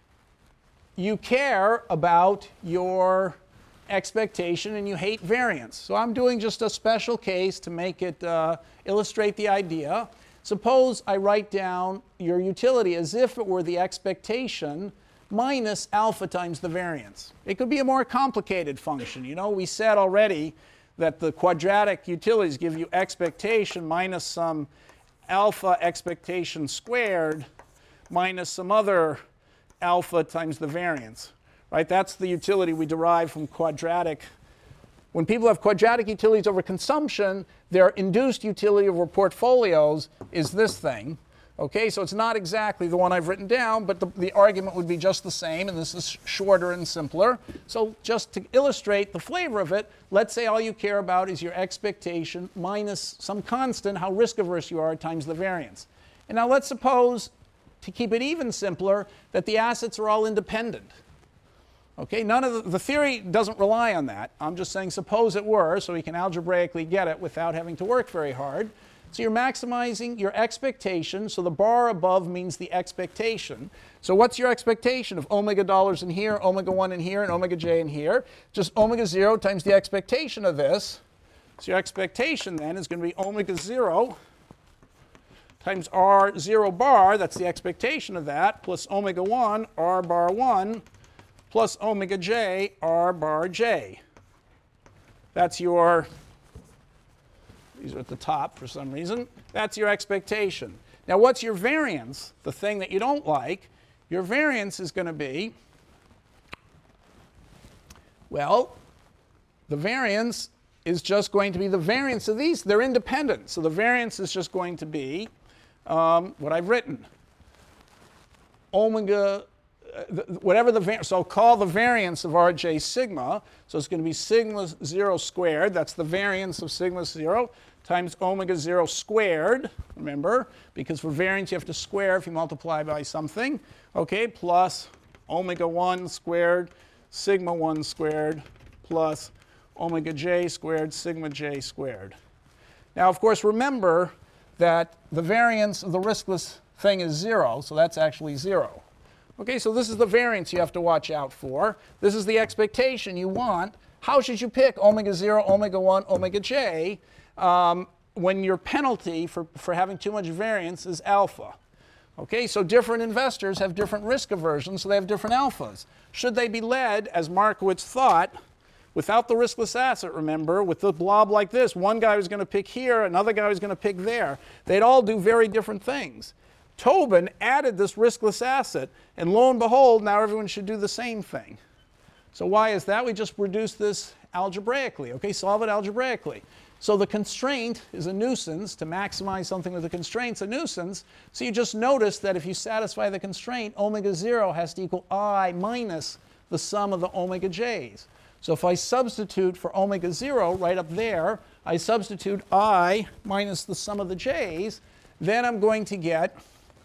you care about your expectation and you hate variance. So I'm doing just a special case to make it uh, illustrate the idea. Suppose I write down your utility as if it were the expectation minus alpha times the variance. It could be a more complicated function. You know, we said already that the quadratic utilities give you expectation minus some alpha expectation squared minus some other alpha times the variance. Right? That's the utility we derive from quadratic. When people have quadratic utilities over consumption, their induced utility over portfolios is this thing. Okay, so it's not exactly the one I've written down, but the, the argument would be just the same, and this is shorter and simpler. So just to illustrate the flavor of it, let's say all you care about is your expectation minus some constant, how risk averse you are, times the variance. And now let's suppose, to keep it even simpler, that the assets are all independent. Okay, none of the, the theory doesn't rely on that. I'm just saying suppose it were, so we can algebraically get it without having to work very hard. So you're maximizing your expectation. So the bar above means the expectation. So what's your expectation of omega dollars in here, omega one in here, and omega j in here? Just omega zero times the expectation of this. So your expectation then is going to be omega zero times R zero bar, that's the expectation of that, plus omega one, R bar one, plus omega j, R bar j. That's your, these are at the top for some reason, that's your expectation. Now what's your variance, the thing that you don't like? Your variance is going to be, well, the variance is just going to be the variance of these. They're independent, so the variance is just going to be um, what I've written. Omega, uh, whatever the variance, so I'll call the variance of R J sigma, so it's going to be sigma zero squared, that's the variance of sigma zero, times omega zero squared, remember, because for variance you have to square if you multiply by something, okay, plus omega one squared, sigma one squared, plus omega j squared, sigma j squared. Now, of course, remember that the variance of the riskless thing is zero, so that's actually zero. Okay, so this is the variance you have to watch out for. This is the expectation you want. How should you pick omega zero, omega one, omega j um, when your penalty for, for having too much variance is alpha? Okay, so different investors have different risk aversions, so they have different alphas. Should they be led, as Markowitz thought, without the riskless asset, remember, with the blob like this, one guy was going to pick here, another guy was going to pick there. They'd all do very different things. Tobin added this riskless asset, and lo and behold, now everyone should do the same thing. So why is that? We just reduce this algebraically. Okay, solve it algebraically. So the constraint is a nuisance. To maximize something with a constraint is a nuisance. So you just notice that if you satisfy the constraint, omega zero has to equal I minus the sum of the omega j's. So if I substitute for omega zero right up there, I substitute I minus the sum of the j's, then I'm going to get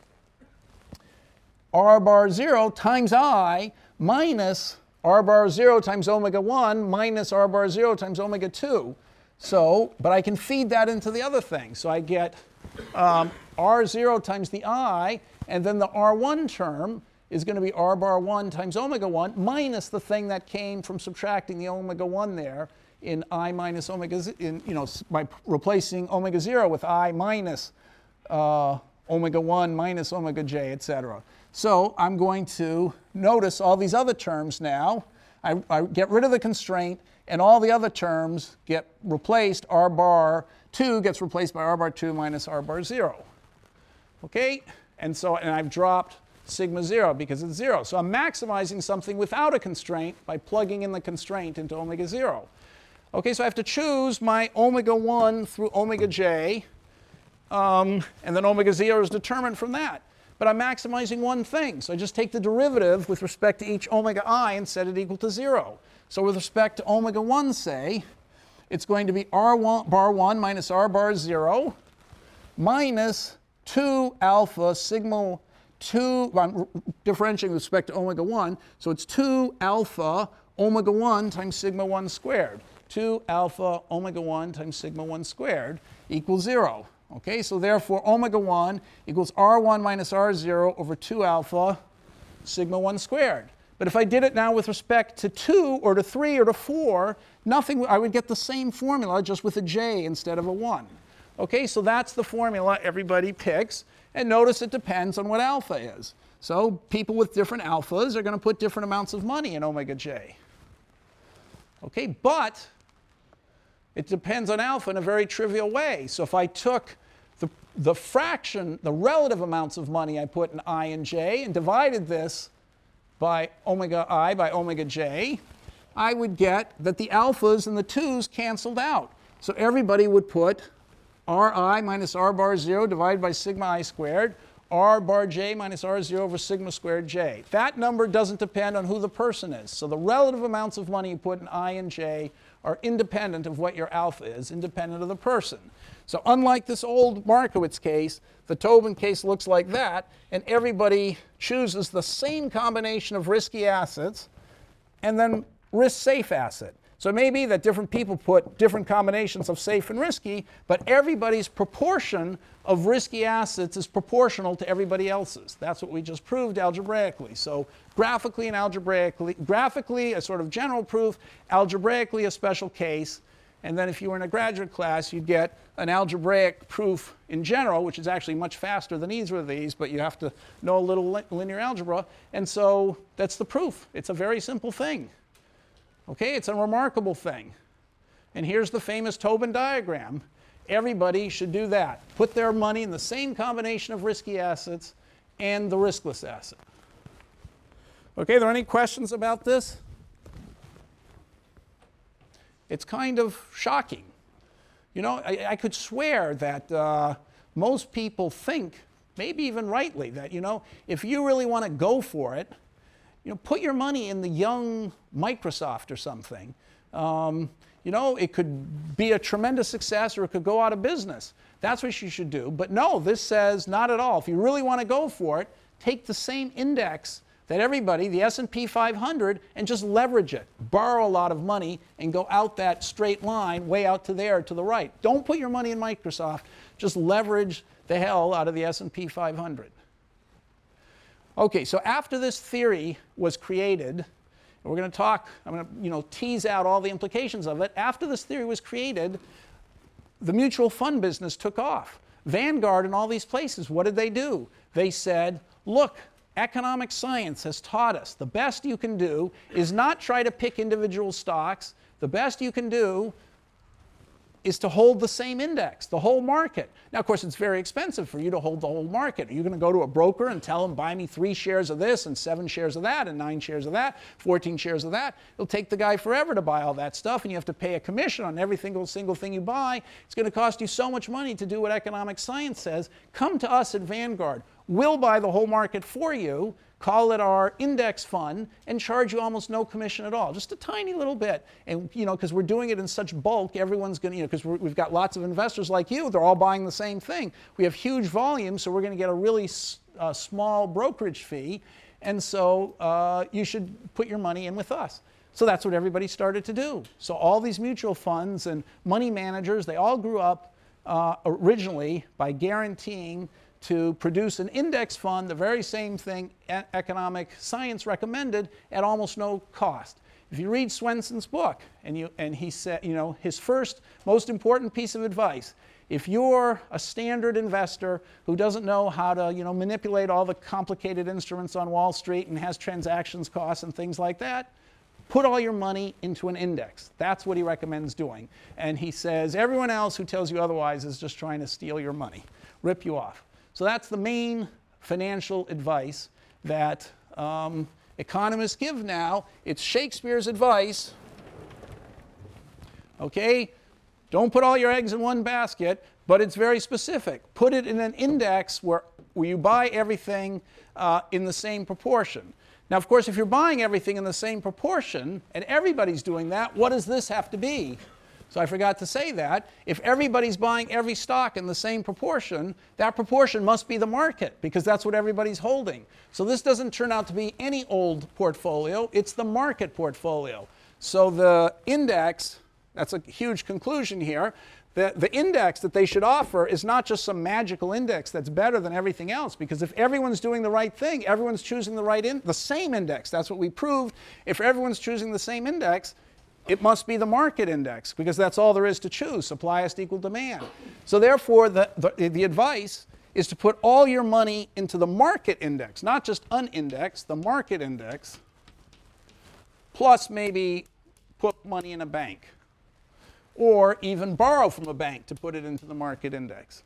R bar zero times I minus R bar zero times omega one minus R bar zero times omega two. So, but I can feed that into the other thing. So I get um, R zero times the I, and then the R one term is going to be R bar one times omega one minus the thing that came from subtracting the omega one there in I minus omega, in, you know, by replacing omega zero with I minus uh, omega one minus omega j, et cetera. So I'm going to notice all these other terms now. I, I get rid of the constraint, and all the other terms get replaced. R bar two gets replaced by R bar two minus R bar zero. Okay? And so, and I've dropped sigma zero because it's zero. So I'm maximizing something without a constraint by plugging in the constraint into omega zero. Okay, so I have to choose my omega one through omega j, um, and then omega zero is determined from that. But I'm maximizing one thing, so I just take the derivative with respect to each omega I and set it equal to zero. So with respect to omega one, say, it's going to be R one, bar one minus R bar zero minus two alpha sigma two, I'm differentiating with respect to omega one, so it's two alpha omega one times sigma one squared. two alpha omega one times sigma one squared equals zero. Okay, so therefore omega one equals R one minus R zero over two alpha sigma one squared. But if I did it now with respect to two or to three or to four, nothing, I would get the same formula just with a j instead of a one. Okay, so that's the formula everybody picks. And notice it depends on what alpha is. So people with different alphas are going to put different amounts of money in omega j. Okay, but it depends on alpha in a very trivial way. So if I took the, the fraction, the relative amounts of money I put in I and j, and divided this by omega I by omega j, I would get that the alphas and the twos canceled out. So everybody would put Ri minus R bar zero divided by sigma I squared, R bar j minus R zero over sigma squared j. That number doesn't depend on who the person is. So the relative amounts of money you put in I and j are independent of what your alpha is, independent of the person. So unlike this old Markowitz case, the Tobin case looks like that, and everybody chooses the same combination of risky assets and then risk-safe asset. So it may be that different people put different combinations of safe and risky, but everybody's proportion of risky assets is proportional to everybody else's. That's what we just proved algebraically. So graphically and algebraically, graphically a sort of general proof, algebraically a special case, and then if you were in a graduate class, you'd get an algebraic proof in general, which is actually much faster than either of these, but you have to know a little li- linear algebra, and so that's the proof. It's a very simple thing. Okay, it's a remarkable thing. And here's the famous Tobin diagram. Everybody should do that. Put their money in the same combination of risky assets and the riskless asset. Okay, are there any questions about this? It's kind of shocking. You know, I, I could swear that uh, most people think, maybe even rightly, that, you know, if you really want to go for it, you know, put your money in the young Microsoft or something. Um, you know, it could be a tremendous success or it could go out of business. That's what you should do. But no, this says not at all. If you really want to go for it, take the same index that everybody, the S and P five hundred, and just leverage it. Borrow a lot of money and go out that straight line way out to there to the right. Don't put your money in Microsoft. Just leverage the hell out of the S and P five hundred. Okay, so after this theory was created, we're going to talk, I'm going to you know, tease out all the implications of it. After this theory was created, the mutual fund business took off. Vanguard and all these places, what did they do? They said, look, economic science has taught us the best you can do is not try to pick individual stocks. The best you can do is to hold the same index, the whole market. Now, of course, it's very expensive for you to hold the whole market. Are you going to go to a broker and tell him, buy me three shares of this and seven shares of that and nine shares of that, fourteen shares of that? It'll take the guy forever to buy all that stuff, and you have to pay a commission on every single, single thing you buy. It's going to cost you so much money to do what economic science says. Come to us at Vanguard. We'll buy the whole market for you, call it our index fund, and charge you almost no commission at all, just a tiny little bit. And, you know, because we're doing it in such bulk, everyone's going to, you know, because we've got lots of investors like you, they're all buying the same thing. We have huge volume, so we're going to get a really uh, small brokerage fee, and so uh, you should put your money in with us. So that's what everybody started to do. So all these mutual funds and money managers, they all grew up uh, originally by guaranteeing to produce an index fund, the very same thing e- economic science recommended, at almost no cost. If you read Swenson's book, and, you, and he said, you know, his first most important piece of advice, if you're a standard investor who doesn't know how to, you know, manipulate all the complicated instruments on Wall Street and has transactions costs and things like that, put all your money into an index. That's what he recommends doing. And he says everyone else who tells you otherwise is just trying to steal your money, rip you off. So that's the main financial advice that um, economists give now. It's Shakespeare's advice. Okay? Don't put all your eggs in one basket, but it's very specific. Put it in an index where, where you buy everything uh, in the same proportion. Now, of course, if you're buying everything in the same proportion, and everybody's doing that, what does this have to be? So I forgot to say that. If everybody's buying every stock in the same proportion, that proportion must be the market, because that's what everybody's holding. So this doesn't turn out to be any old portfolio. It's the market portfolio. So the index, that's a huge conclusion here, the, the index that they should offer is not just some magical index that's better than everything else, because if everyone's doing the right thing, everyone's choosing the right in, the same index. That's what we proved. If everyone's choosing the same index, it must be the market index, because that's all there is to choose. Supply has to equal demand. So therefore, the, the, the advice is to put all your money into the market index, not just unindexed, the market index, plus maybe put money in a bank, or even borrow from a bank to put it into the market index.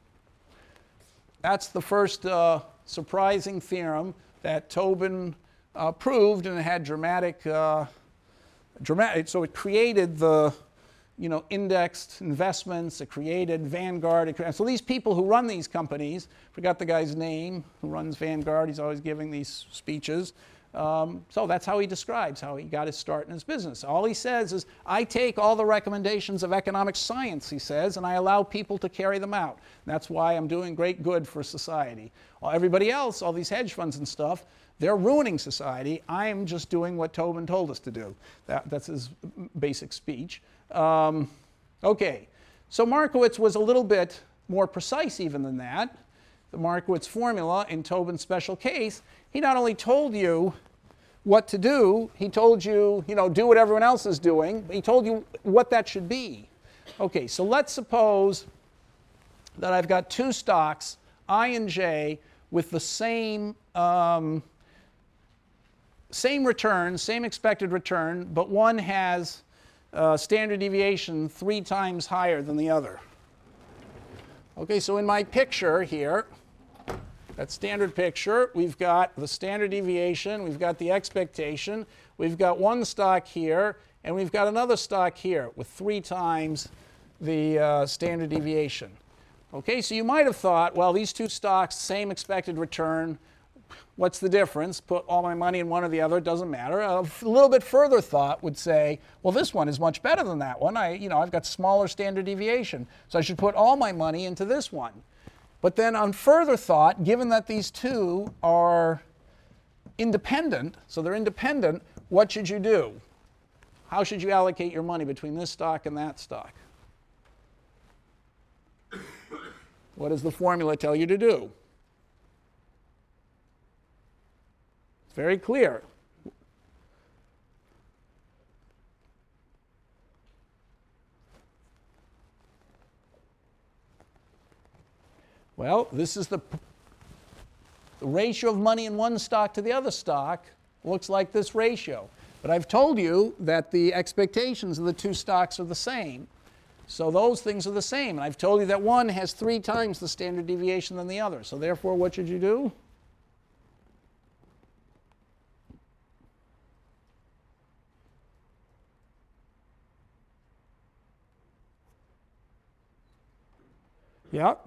That's the first uh, surprising theorem that Tobin uh, proved, and it had dramatic uh, Dramatic, so it created the, you know, indexed investments. It created Vanguard. It created, so these people who run these companies, forgot the guy's name who runs Vanguard. He's always giving these speeches. Um, so that's how he describes how he got his start in his business. All he says is, I take all the recommendations of economic science, he says, and I allow people to carry them out. And that's why I'm doing great good for society. While everybody else, all these hedge funds and stuff, they're ruining society. I am just doing what Tobin told us to do. That, that's his basic speech. Um, okay, so Markowitz was a little bit more precise even than that. The Markowitz formula in Tobin's special case, he not only told you what to do, he told you, you know, do what everyone else is doing, but he told you what that should be. Okay, so let's suppose that I've got two stocks, I and J, with the same um, Same return, same expected return, but one has uh, standard deviation three times higher than the other. Okay, so in my picture here, that standard picture, we've got the standard deviation, we've got the expectation, we've got one stock here, and we've got another stock here with three times the uh, standard deviation. Okay, so you might have thought, well, these two stocks, same expected return, what's the difference? Put all my money in one or the other, it doesn't matter. A little bit further thought would say, well, this one is much better than that one. I, you know, I've got smaller standard deviation, so I should put all my money into this one. But then on further thought, given that these two are independent, so they're independent, what should you do? How should you allocate your money between this stock and that stock? What does the formula tell you to do? It's very clear. Well, this is the, the ratio of money in one stock to the other stock looks like this ratio. But I've told you that the expectations of the two stocks are the same. So those things are the same. And I've told you that one has three times the standard deviation than the other. So therefore, what should you do? Yep.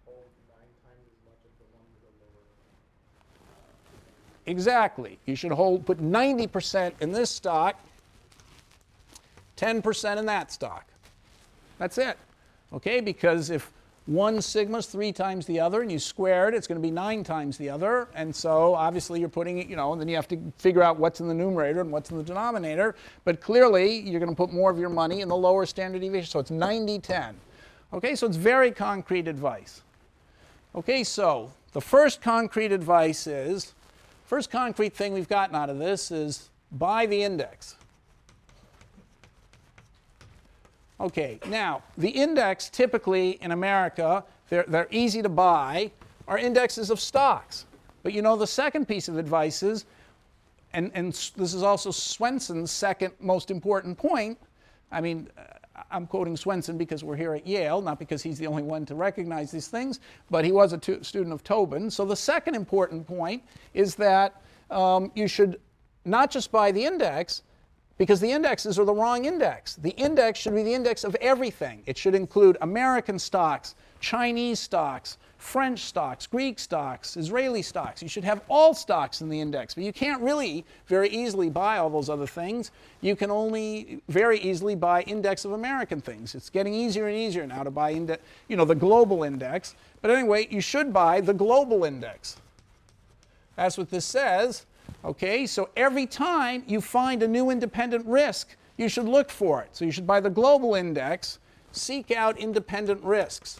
Exactly. You should hold, put ninety percent in this stock, ten percent in that stock. That's it. Okay, because if one sigma is three times the other and you square it, it's going to be nine times the other. And so obviously you're putting it, you know, and then you have to figure out what's in the numerator and what's in the denominator. But clearly you're going to put more of your money in the lower standard deviation. So it's ninety ten. Okay, so it's very concrete advice. Okay, so the first concrete advice is, first concrete thing we've gotten out of this is buy the index. Okay, now the index typically in America, they're, they're easy to buy, are indexes of stocks. But you know the second piece of advice is, and, and this is also Swenson's second most important point, I mean, I'm quoting Swenson because we're here at Yale, not because he's the only one to recognize these things, but he was a tu- student of Tobin. So the second important point is that um, you should not just buy the index, because the indexes are the wrong index. The index should be the index of everything. It should include American stocks, Chinese stocks, French stocks, Greek stocks, Israeli stocks. You should have all stocks in the index, but you can't really very easily buy all those other things. You can only very easily buy index of American things. It's getting easier and easier now to buy inde- you know, the global index. But anyway, you should buy the global index. That's what this says. Okay, so every time you find a new independent risk, you should look for it. So you should buy the global index, seek out independent risks.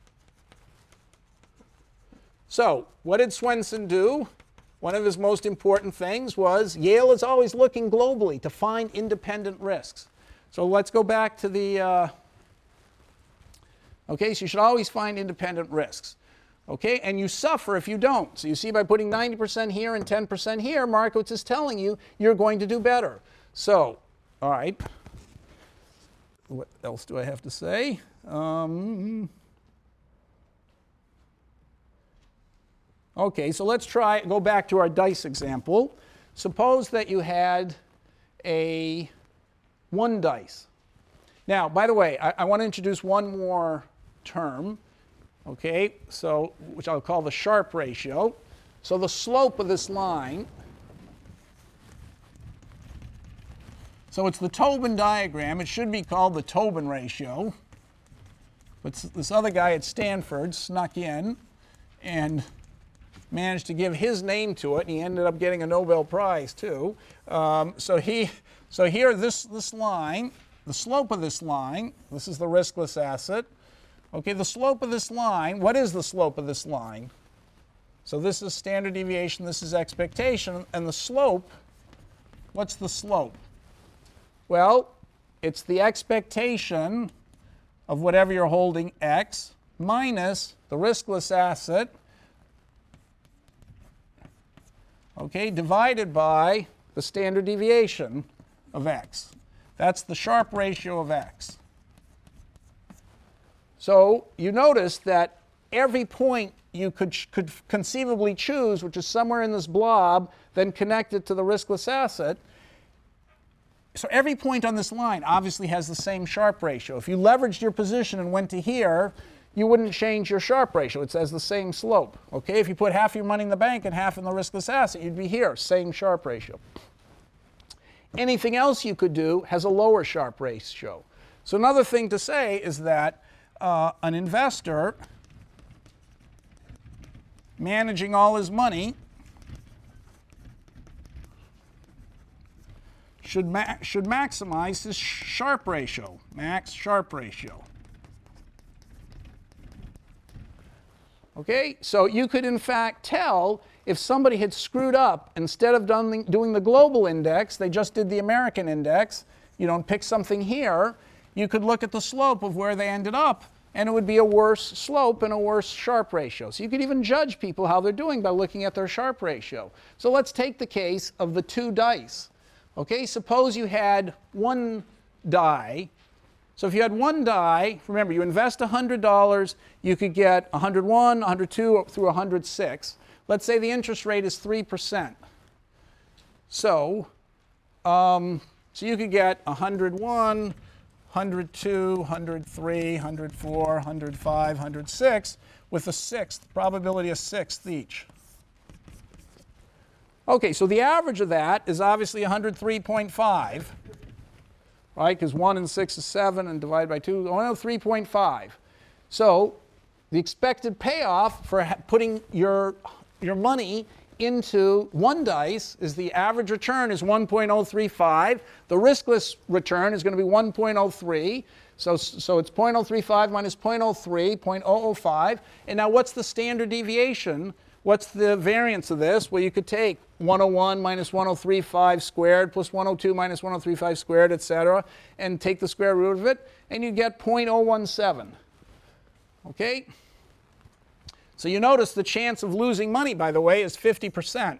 So what did Swenson do? One of his most important things was Yale is always looking globally to find independent risks. So let's go back to the, uh, okay, so you should always find independent risks. Okay, and you suffer if you don't. So you see by putting ninety percent here and ten percent here, Markowitz is telling you you're going to do better. So, all right, what else do I have to say? Um, okay, so let's try, go back to our dice example. Suppose that you had a one dice. Now, by the way, I, I want to introduce one more term. Okay, so which I'll call the Sharpe ratio. So the slope of this line, so it's the Tobin diagram. It should be called the Tobin ratio. But this other guy at Stanford snuck in and managed to give his name to it, and he ended up getting a Nobel Prize too. Um, so he, so here this this line, the slope of this line, this is the riskless asset. Okay, the slope of this line, what is the slope of this line? So this is standard deviation, this is expectation, and the slope, what's the slope? Well, it's the expectation of whatever you're holding, x, minus the riskless asset, okay, divided by the standard deviation of x. That's the Sharpe ratio of x. So you notice that every point you could, could conceivably choose, which is somewhere in this blob, then connected to the riskless asset. So every point on this line obviously has the same Sharpe ratio. If you leveraged your position and went to here, you wouldn't change your Sharpe ratio. It says the same slope. Okay, if you put half your money in the bank and half in the riskless asset, you'd be here, same Sharpe ratio. Anything else you could do has a lower Sharpe ratio. So another thing to say is that Uh, an investor managing all his money should, ma- should maximize his Sharpe ratio, max Sharpe ratio. Okay, so you could in fact tell if somebody had screwed up, instead of done, doing the global index, they just did the American index, you know, and pick something here, you could look at the slope of where they ended up, and it would be a worse slope and a worse Sharpe ratio. So you could even judge people how they're doing by looking at their Sharpe ratio. So let's take the case of the two dice. Okay, suppose you had one die So if you had one die, remember you invest one hundred dollars, you could get one hundred one, one hundred two through one hundred six. Let's say the interest rate is three percent. So, um, so you could get one hundred one, one hundred two, one hundred three, one hundred four, one hundred five, one hundred six with a sixth, probability of sixth each. Okay, so the average of that is obviously one hundred three point five, right? Because one and six is seven, and divided by two, one hundred three point five. So the expected payoff for putting your, your money into one dice is the average return is one point zero three five. The riskless return is going to be one point zero three. So, so it's zero point zero three five minus zero point zero three, zero point zero zero five. And now what's the standard deviation? What's the variance of this? Well, you could take one hundred one minus one hundred three point five squared plus one hundred two minus one hundred three point five squared, et cetera, and take the square root of it, and you get zero point zero one seven. Okay? So you notice the chance of losing money, by the way, is fifty percent.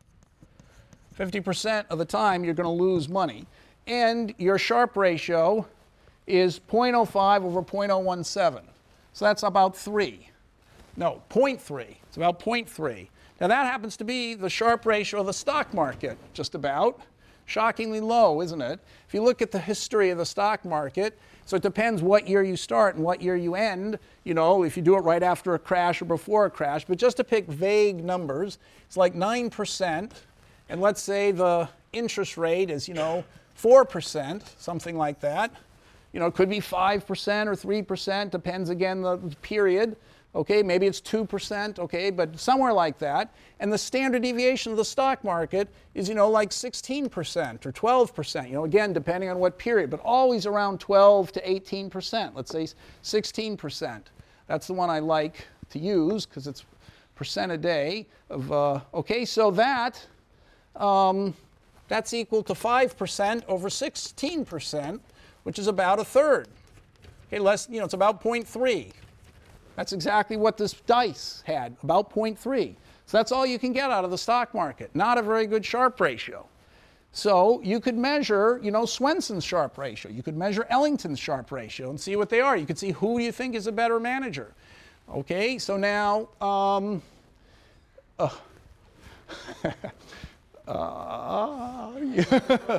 fifty percent of the time you're going to lose money. And your Sharpe ratio is zero point zero five over zero point zero one seven. So that's about three. No, zero point three. It's about zero point three. Now that happens to be the Sharpe ratio of the stock market, just about. Shockingly low, isn't it? If you look at the history of the stock market, so it depends what year you start and what year you end, you know, if you do it right after a crash or before a crash, but just to pick vague numbers, it's like nine percent, and let's say the interest rate is, you know, four percent, something like that. You know, it could be five percent or three percent, depends again the period. Okay, maybe it's two percent, okay, but somewhere like that. And the standard deviation of the stock market is, you know, like sixteen percent or twelve percent, you know, again, depending on what period, but always around twelve to eighteen percent. Let's say sixteen percent. That's the one I like to use because it's percent a day of, uh, okay, so that, um, that's equal to five percent over sixteen percent, which is about a third. Okay, less, you know, it's about zero point three. That's exactly what this dice had, about zero point three. So that's all you can get out of the stock market. Not a very good Sharpe ratio. So you could measure, you know, Swenson's Sharpe ratio. You could measure Ellington's Sharpe ratio and see what they are. You could see who you think is a better manager. Okay, so now, um, uh, uh, yeah.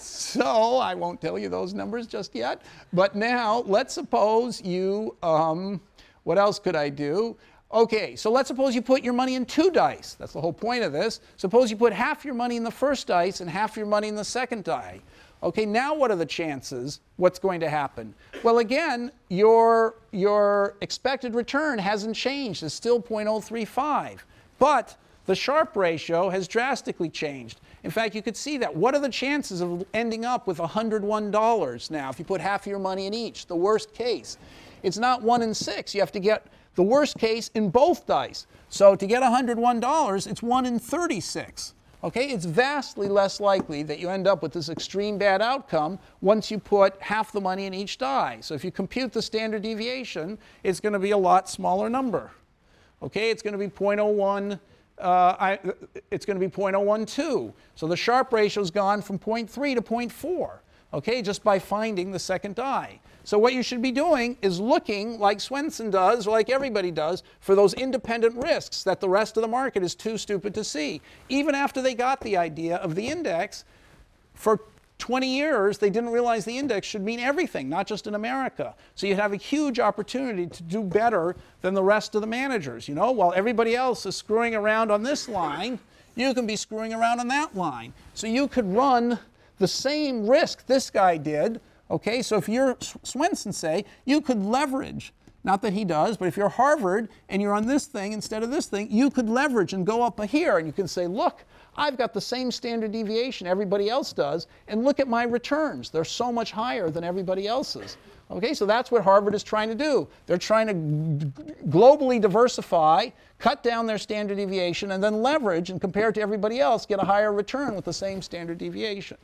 So I won't tell you those numbers just yet. But now let's suppose you, um, what else could I do? Okay, so let's suppose you put your money in two dice. That's the whole point of this. Suppose you put half your money in the first dice and half your money in the second die. Okay, now what are the chances? What's going to happen? Well, again, your, your expected return hasn't changed. It's still zero point zero three five. But the Sharpe ratio has drastically changed. In fact, you could see that. What are the chances of ending up with one hundred one dollars now if you put half your money in each, the worst case? It's not one in six. You have to get the worst case in both dice. So to get one hundred one dollars, it's one in thirty-six. Okay, it's vastly less likely that you end up with this extreme bad outcome once you put half the money in each die. So if you compute the standard deviation, it's going to be a lot smaller number. Okay, it's going to be zero point zero one. Uh, I, it's going to be zero point zero one two. So the Sharpe ratio's gone from zero point three to zero point four. Okay, just by finding the second die. So what you should be doing is looking, like Swenson does, or like everybody does, for those independent risks that the rest of the market is too stupid to see. Even after they got the idea of the index, for twenty years, they didn't realize the index should mean everything, not just in America. So you have a huge opportunity to do better than the rest of the managers. You know, while everybody else is screwing around on this line, you can be screwing around on that line. So you could run the same risk this guy did. Okay, so if you're Swenson, say, you could leverage, not that he does, but if you're Harvard and you're on this thing instead of this thing, you could leverage and go up here and you can say, look, I've got the same standard deviation everybody else does, and look at my returns. They're so much higher than everybody else's. Okay, so that's what Harvard is trying to do. They're trying to globally diversify, cut down their standard deviation, and then leverage and compared to everybody else, get a higher return with the same standard deviation.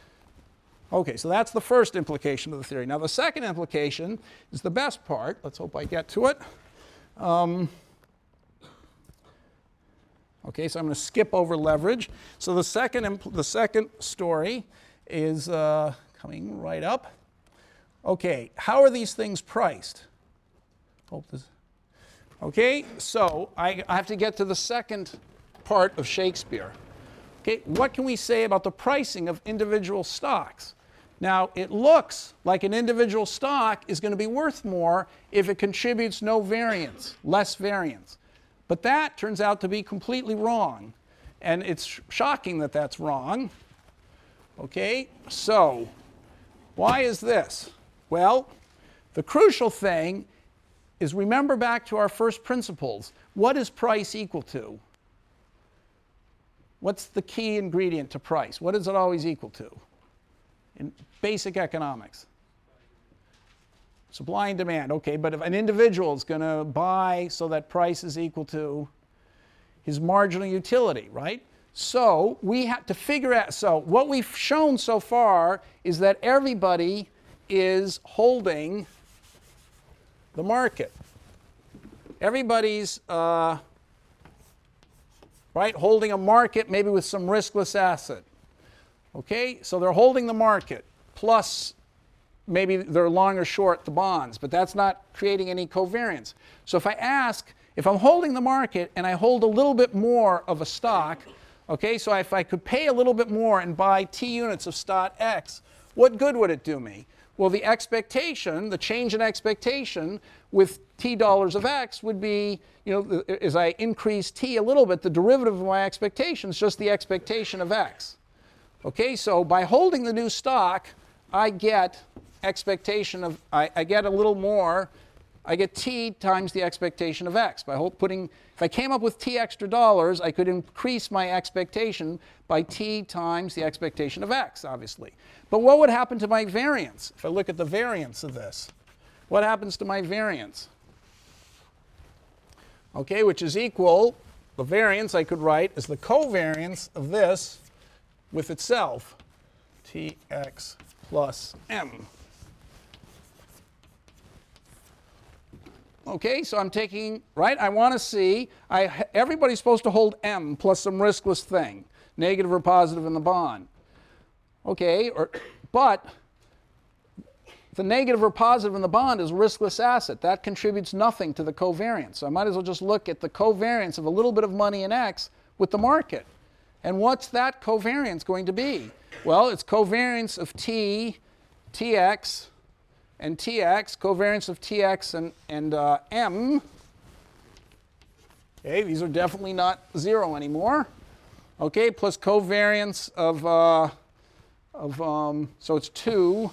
Okay, so that's the first implication of the theory. Now the second implication is the best part. Let's hope I get to it. Um, okay, so I'm going to skip over leverage. So the second, impl- the second story is uh, coming right up. Okay, how are these things priced? Hope this. Okay, so I, I have to get to the second part of Shakespeare. Okay, what can we say about the pricing of individual stocks? Now, it looks like an individual stock is going to be worth more if it contributes no variance, less variance. But that turns out to be completely wrong. And it's shocking that that's wrong. Okay, so why is this? Well, the crucial thing is, remember back to our first principles. What is price equal to? What's the key ingredient to price? What is it always equal to in basic economics? Supply and demand. Okay, but if an individual is going to buy so that price is equal to his marginal utility, right? So we have to figure out, so what we've shown so far is that everybody is holding the market. Everybody's uh, right holding a market, maybe with some riskless asset. Okay, so they're holding the market, plus maybe they're long or short the bonds, but that's not creating any covariance. So if I ask, if I'm holding the market and I hold a little bit more of a stock, okay, so if I could pay a little bit more and buy T units of stock X, what good would it do me? Well, the expectation, the change in expectation with T dollars of X would be, you know, as I increase T a little bit, the derivative of my expectation is just the expectation of X. Okay, so by holding the new stock, I get expectation of, I, I get a little more, I get T times the expectation of X. By putting, if I came up with T extra dollars, I could increase my expectation by T times the expectation of X, obviously. But what would happen to my variance? If I look at the variance of this, what happens to my variance? Okay, which is equal, the variance I could write as the covariance of this with itself, Tx plus m. Okay, so I'm taking, right, I want to see, I, everybody's supposed to hold m plus some riskless thing, negative or positive in the bond. Okay, or, but the negative or positive in the bond is a riskless asset. That contributes nothing to the covariance. So I might as well just look at the covariance of a little bit of money in X with the market. And what's that covariance going to be? Well, it's covariance of T, Tx, and Tx, covariance of Tx and, and uh, m. Okay, these are definitely not zero anymore. Okay, plus covariance of, uh, of um, so it's two,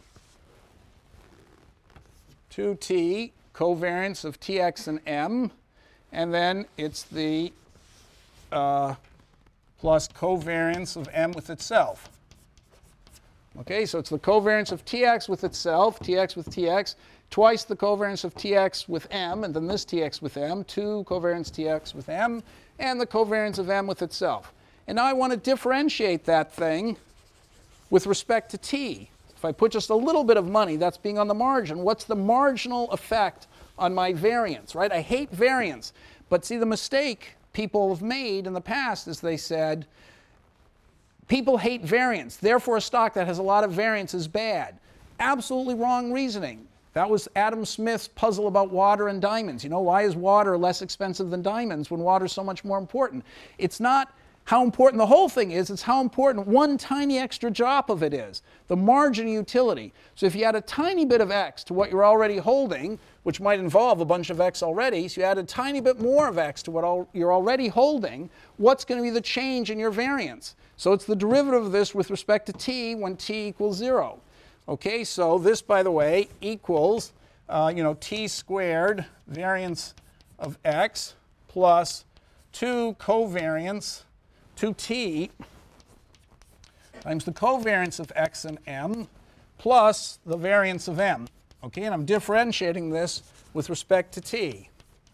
two T, covariance of Tx and m, and then it's the uh, plus covariance of m with itself. Okay, so it's the covariance of Tx with itself, Tx with Tx, twice the covariance of Tx with m, and then this Tx with m, two covariance Tx with m, and the covariance of m with itself. And now I want to differentiate that thing with respect to T. If I put just a little bit of money, that's being on the margin, what's the marginal effect on my variance, right? I hate variance. But see, the mistake people have made in the past is they said, people hate variance, therefore a stock that has a lot of variance is bad. Absolutely wrong reasoning. That was Adam Smith's puzzle about water and diamonds. You know, why is water less expensive than diamonds when water is so much more important? It's not how important the whole thing is, it's how important one tiny extra drop of it is, the margin of utility. So if you add a tiny bit of X to what you're already holding, which might involve a bunch of X already, so you add a tiny bit more of X to what all, you're already holding, what's going to be the change in your variance? So it's the derivative of this with respect to T when T equals zero. Okay, so this, by the way, equals, uh, you know, T squared variance of X plus two covariance, two T times the covariance of X and m plus the variance of m. Okay, and I'm differentiating this with respect to T.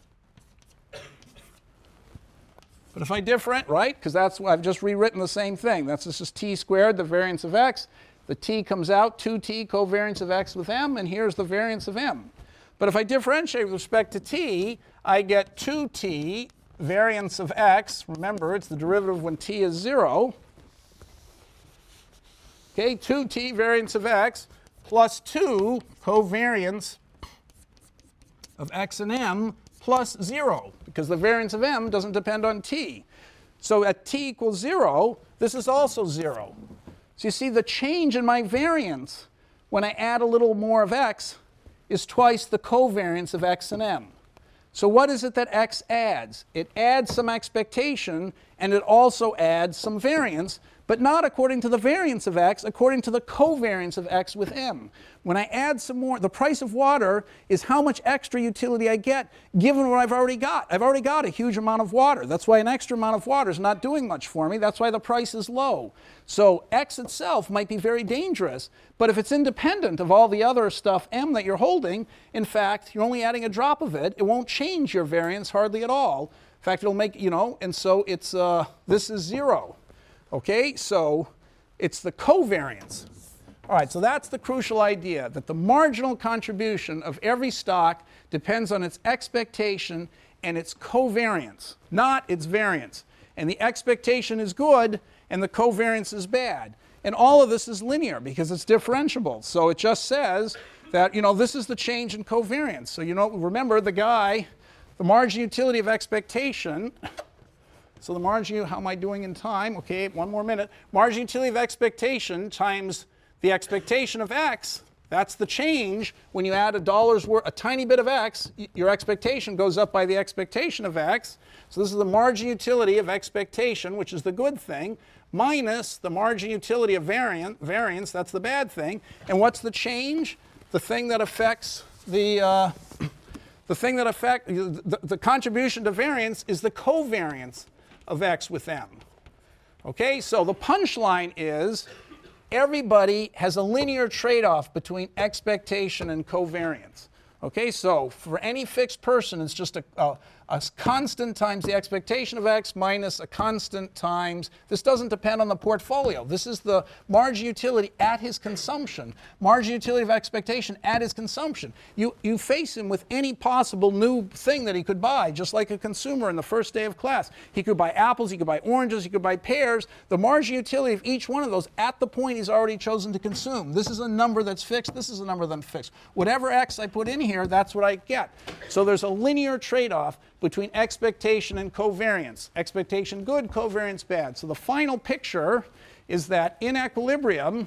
But if I different, right, because that's I've just rewritten the same thing. That's this is T squared, the variance of X. The T comes out, two T covariance of X with m, and here's the variance of m. But if I differentiate with respect to T, I get two T variance of X. Remember, it's the derivative when T is zero. Okay, two T variance of X plus two covariance of x and m plus zero, because the variance of m doesn't depend on t. So at t equals zero, this is also zero. So you see the change in my variance when I add a little more of x is twice the covariance of x and m. So what is it that x adds? It adds some expectation, and it also adds some variance, but not according to the variance of x, according to the covariance of x with m. When I add some more, the price of water is how much extra utility I get given what I've already got. I've already got a huge amount of water. That's why an extra amount of water is not doing much for me. That's why the price is low. So x itself might be very dangerous, but if it's independent of all the other stuff, m, that you're holding, in fact, you're only adding a drop of it. It won't change your variance hardly at all. In fact, it'll make, you know, and so it's, uh, this is zero. Okay, so it's the covariance. All right, so that's the crucial idea, that the marginal contribution of every stock depends on its expectation and its covariance, not its variance. And the expectation is good and the covariance is bad. And all of this is linear because it's differentiable. So it just says that, you know, this is the change in covariance. So, you know, remember the guy, the marginal utility of expectation. So the margin, how am I doing in time? Okay, one more minute. Margin utility of expectation times the expectation of x, that's the change. When you add a dollar's worth, a tiny bit of x, your expectation goes up by the expectation of x. So this is the margin utility of expectation, which is the good thing, minus the margin utility of variant, variance, that's the bad thing. And what's the change? The thing that affects the, uh, the thing that affect, the, the contribution to variance is the covariance of x with m. Okay, so the punchline is everybody has a linear trade-off between expectation and covariance. Okay, so for any fixed person, it's just a, a, a constant times the expectation of x minus a constant times, this doesn't depend on the portfolio. This is the margin utility at his consumption, margin utility of expectation at his consumption. You, you face him with any possible new thing that he could buy, just like a consumer in the first day of class. He could buy apples, he could buy oranges, he could buy pears. The margin utility of each one of those at the point he's already chosen to consume. This is a number that's fixed, this is a number that's fixed. Whatever x I put in here, that's what I get. So there's a linear trade-off between expectation and covariance. Expectation good, covariance bad. So the final picture is that in equilibrium,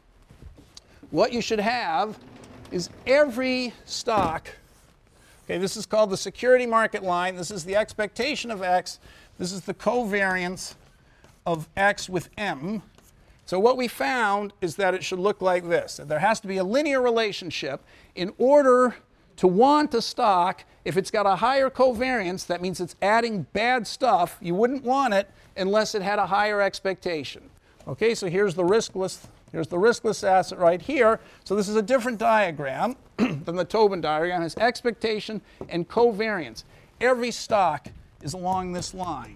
what you should have is every stock, okay, this is called the security market line, this is the expectation of x, this is the covariance of x with m. So what we found is that it should look like this. There has to be a linear relationship in order to want a stock. If it's got a higher covariance, that means it's adding bad stuff. You wouldn't want it unless it had a higher expectation. Okay, so here's the riskless, here's the riskless asset right here. So this is a different diagram than the Tobin diagram. It has expectation and covariance. Every stock is along this line.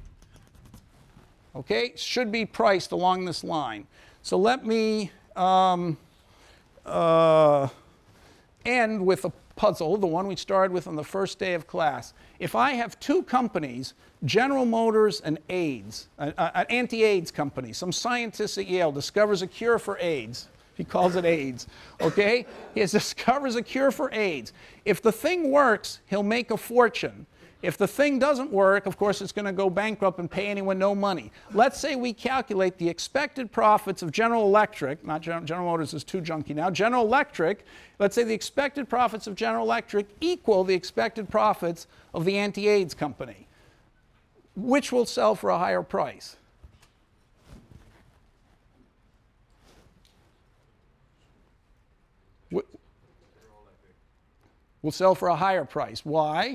Okay, should be priced along this line. So let me um, uh, end with a puzzle, the one we started with on the first day of class. If I have two companies, General Motors and AIDS, an anti-AIDS company, some scientist at Yale discovers a cure for AIDS. He calls it AIDS, okay? He discovers a cure for AIDS. If the thing works, he'll make a fortune. If the thing doesn't work, of course, it's going to go bankrupt and pay anyone no money. Let's say we calculate the expected profits of General Electric, not General, General Motors is too junky now, General Electric, let's say the expected profits of General Electric equal the expected profits of the anti-AIDS company. Which will sell for a higher price? Will sell for a higher price. Why?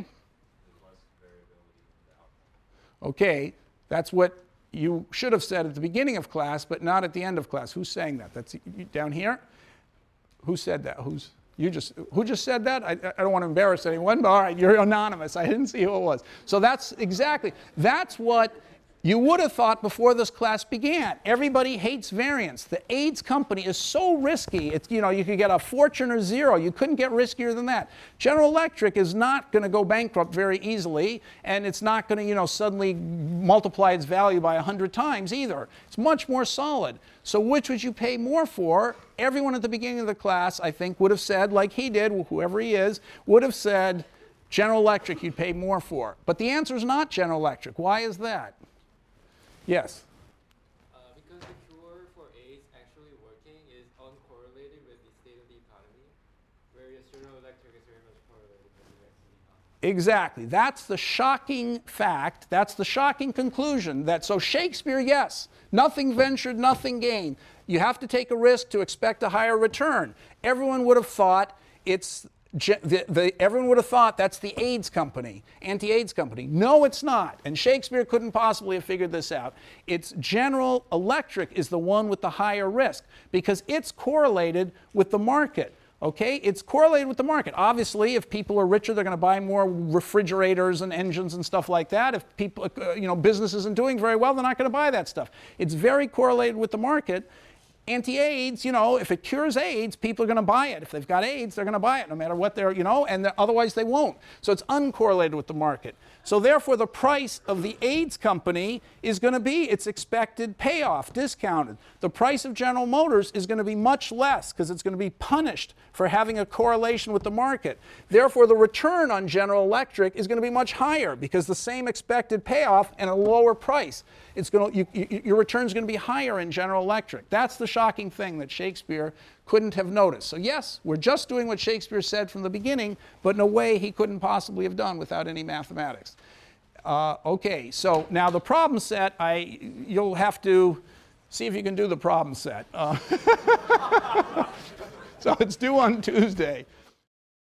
Okay, that's what you should have said at the beginning of class, but not at the end of class. Who's saying that? That's down here? Who said that? Who's, you just, who just said that? I, I don't want to embarrass anyone, but all right, you're anonymous. I didn't see who it was. So that's exactly, that's what You would have thought before this class began, everybody hates variance. The AIDS company is so risky. It's, you know, you could get a fortune or zero. You couldn't get riskier than that. General Electric is not going to go bankrupt very easily, and it's not going to, you know, suddenly multiply its value by a hundred times either. It's much more solid. So which would you pay more for? Everyone at the beginning of the class, I think, would have said, like he did, whoever he is, would have said, General Electric you'd pay more for. But the answer is not General Electric. Why is that? Yes? Uh, because the cure for AIDS actually working is uncorrelated with the state of the economy, whereas General Electric is very much correlated with the rest of the economy. Exactly. That's the shocking fact. That's the shocking conclusion. That so Shakespeare, yes, nothing ventured, nothing gained. You have to take a risk to expect a higher return. Everyone would have thought it's The, the, everyone would have thought that's the AIDS company, anti-AIDS company. No, it's not. And Shakespeare couldn't possibly have figured this out. It's General Electric is the one with the higher risk because it's correlated with the market. Okay, it's correlated with the market. Obviously, if people are richer, they're going to buy more refrigerators and engines and stuff like that. If people, uh, you know, business isn't doing very well, they're not going to buy that stuff. It's very correlated with the market. Anti-AIDS, you know, if it cures AIDS, people are going to buy it. If they've got AIDS, they're going to buy it no matter what they're, you know, and otherwise they won't. So it's uncorrelated with the market. So therefore, the price of the AIDS company is going to be its expected payoff, discounted. The price of General Motors is going to be much less because it's going to be punished for having a correlation with the market. Therefore, the return on General Electric is going to be much higher because the same expected payoff and a lower price. It's going to, you, you, your return is going to be higher in General Electric. That's the shocking thing that Shakespeare couldn't have noticed. So yes, we're just doing what Shakespeare said from the beginning, but in a way he couldn't possibly have done without any mathematics. Uh, okay, so now the problem set, I, you'll have to see if you can do the problem set. Uh, so it's due on Tuesday.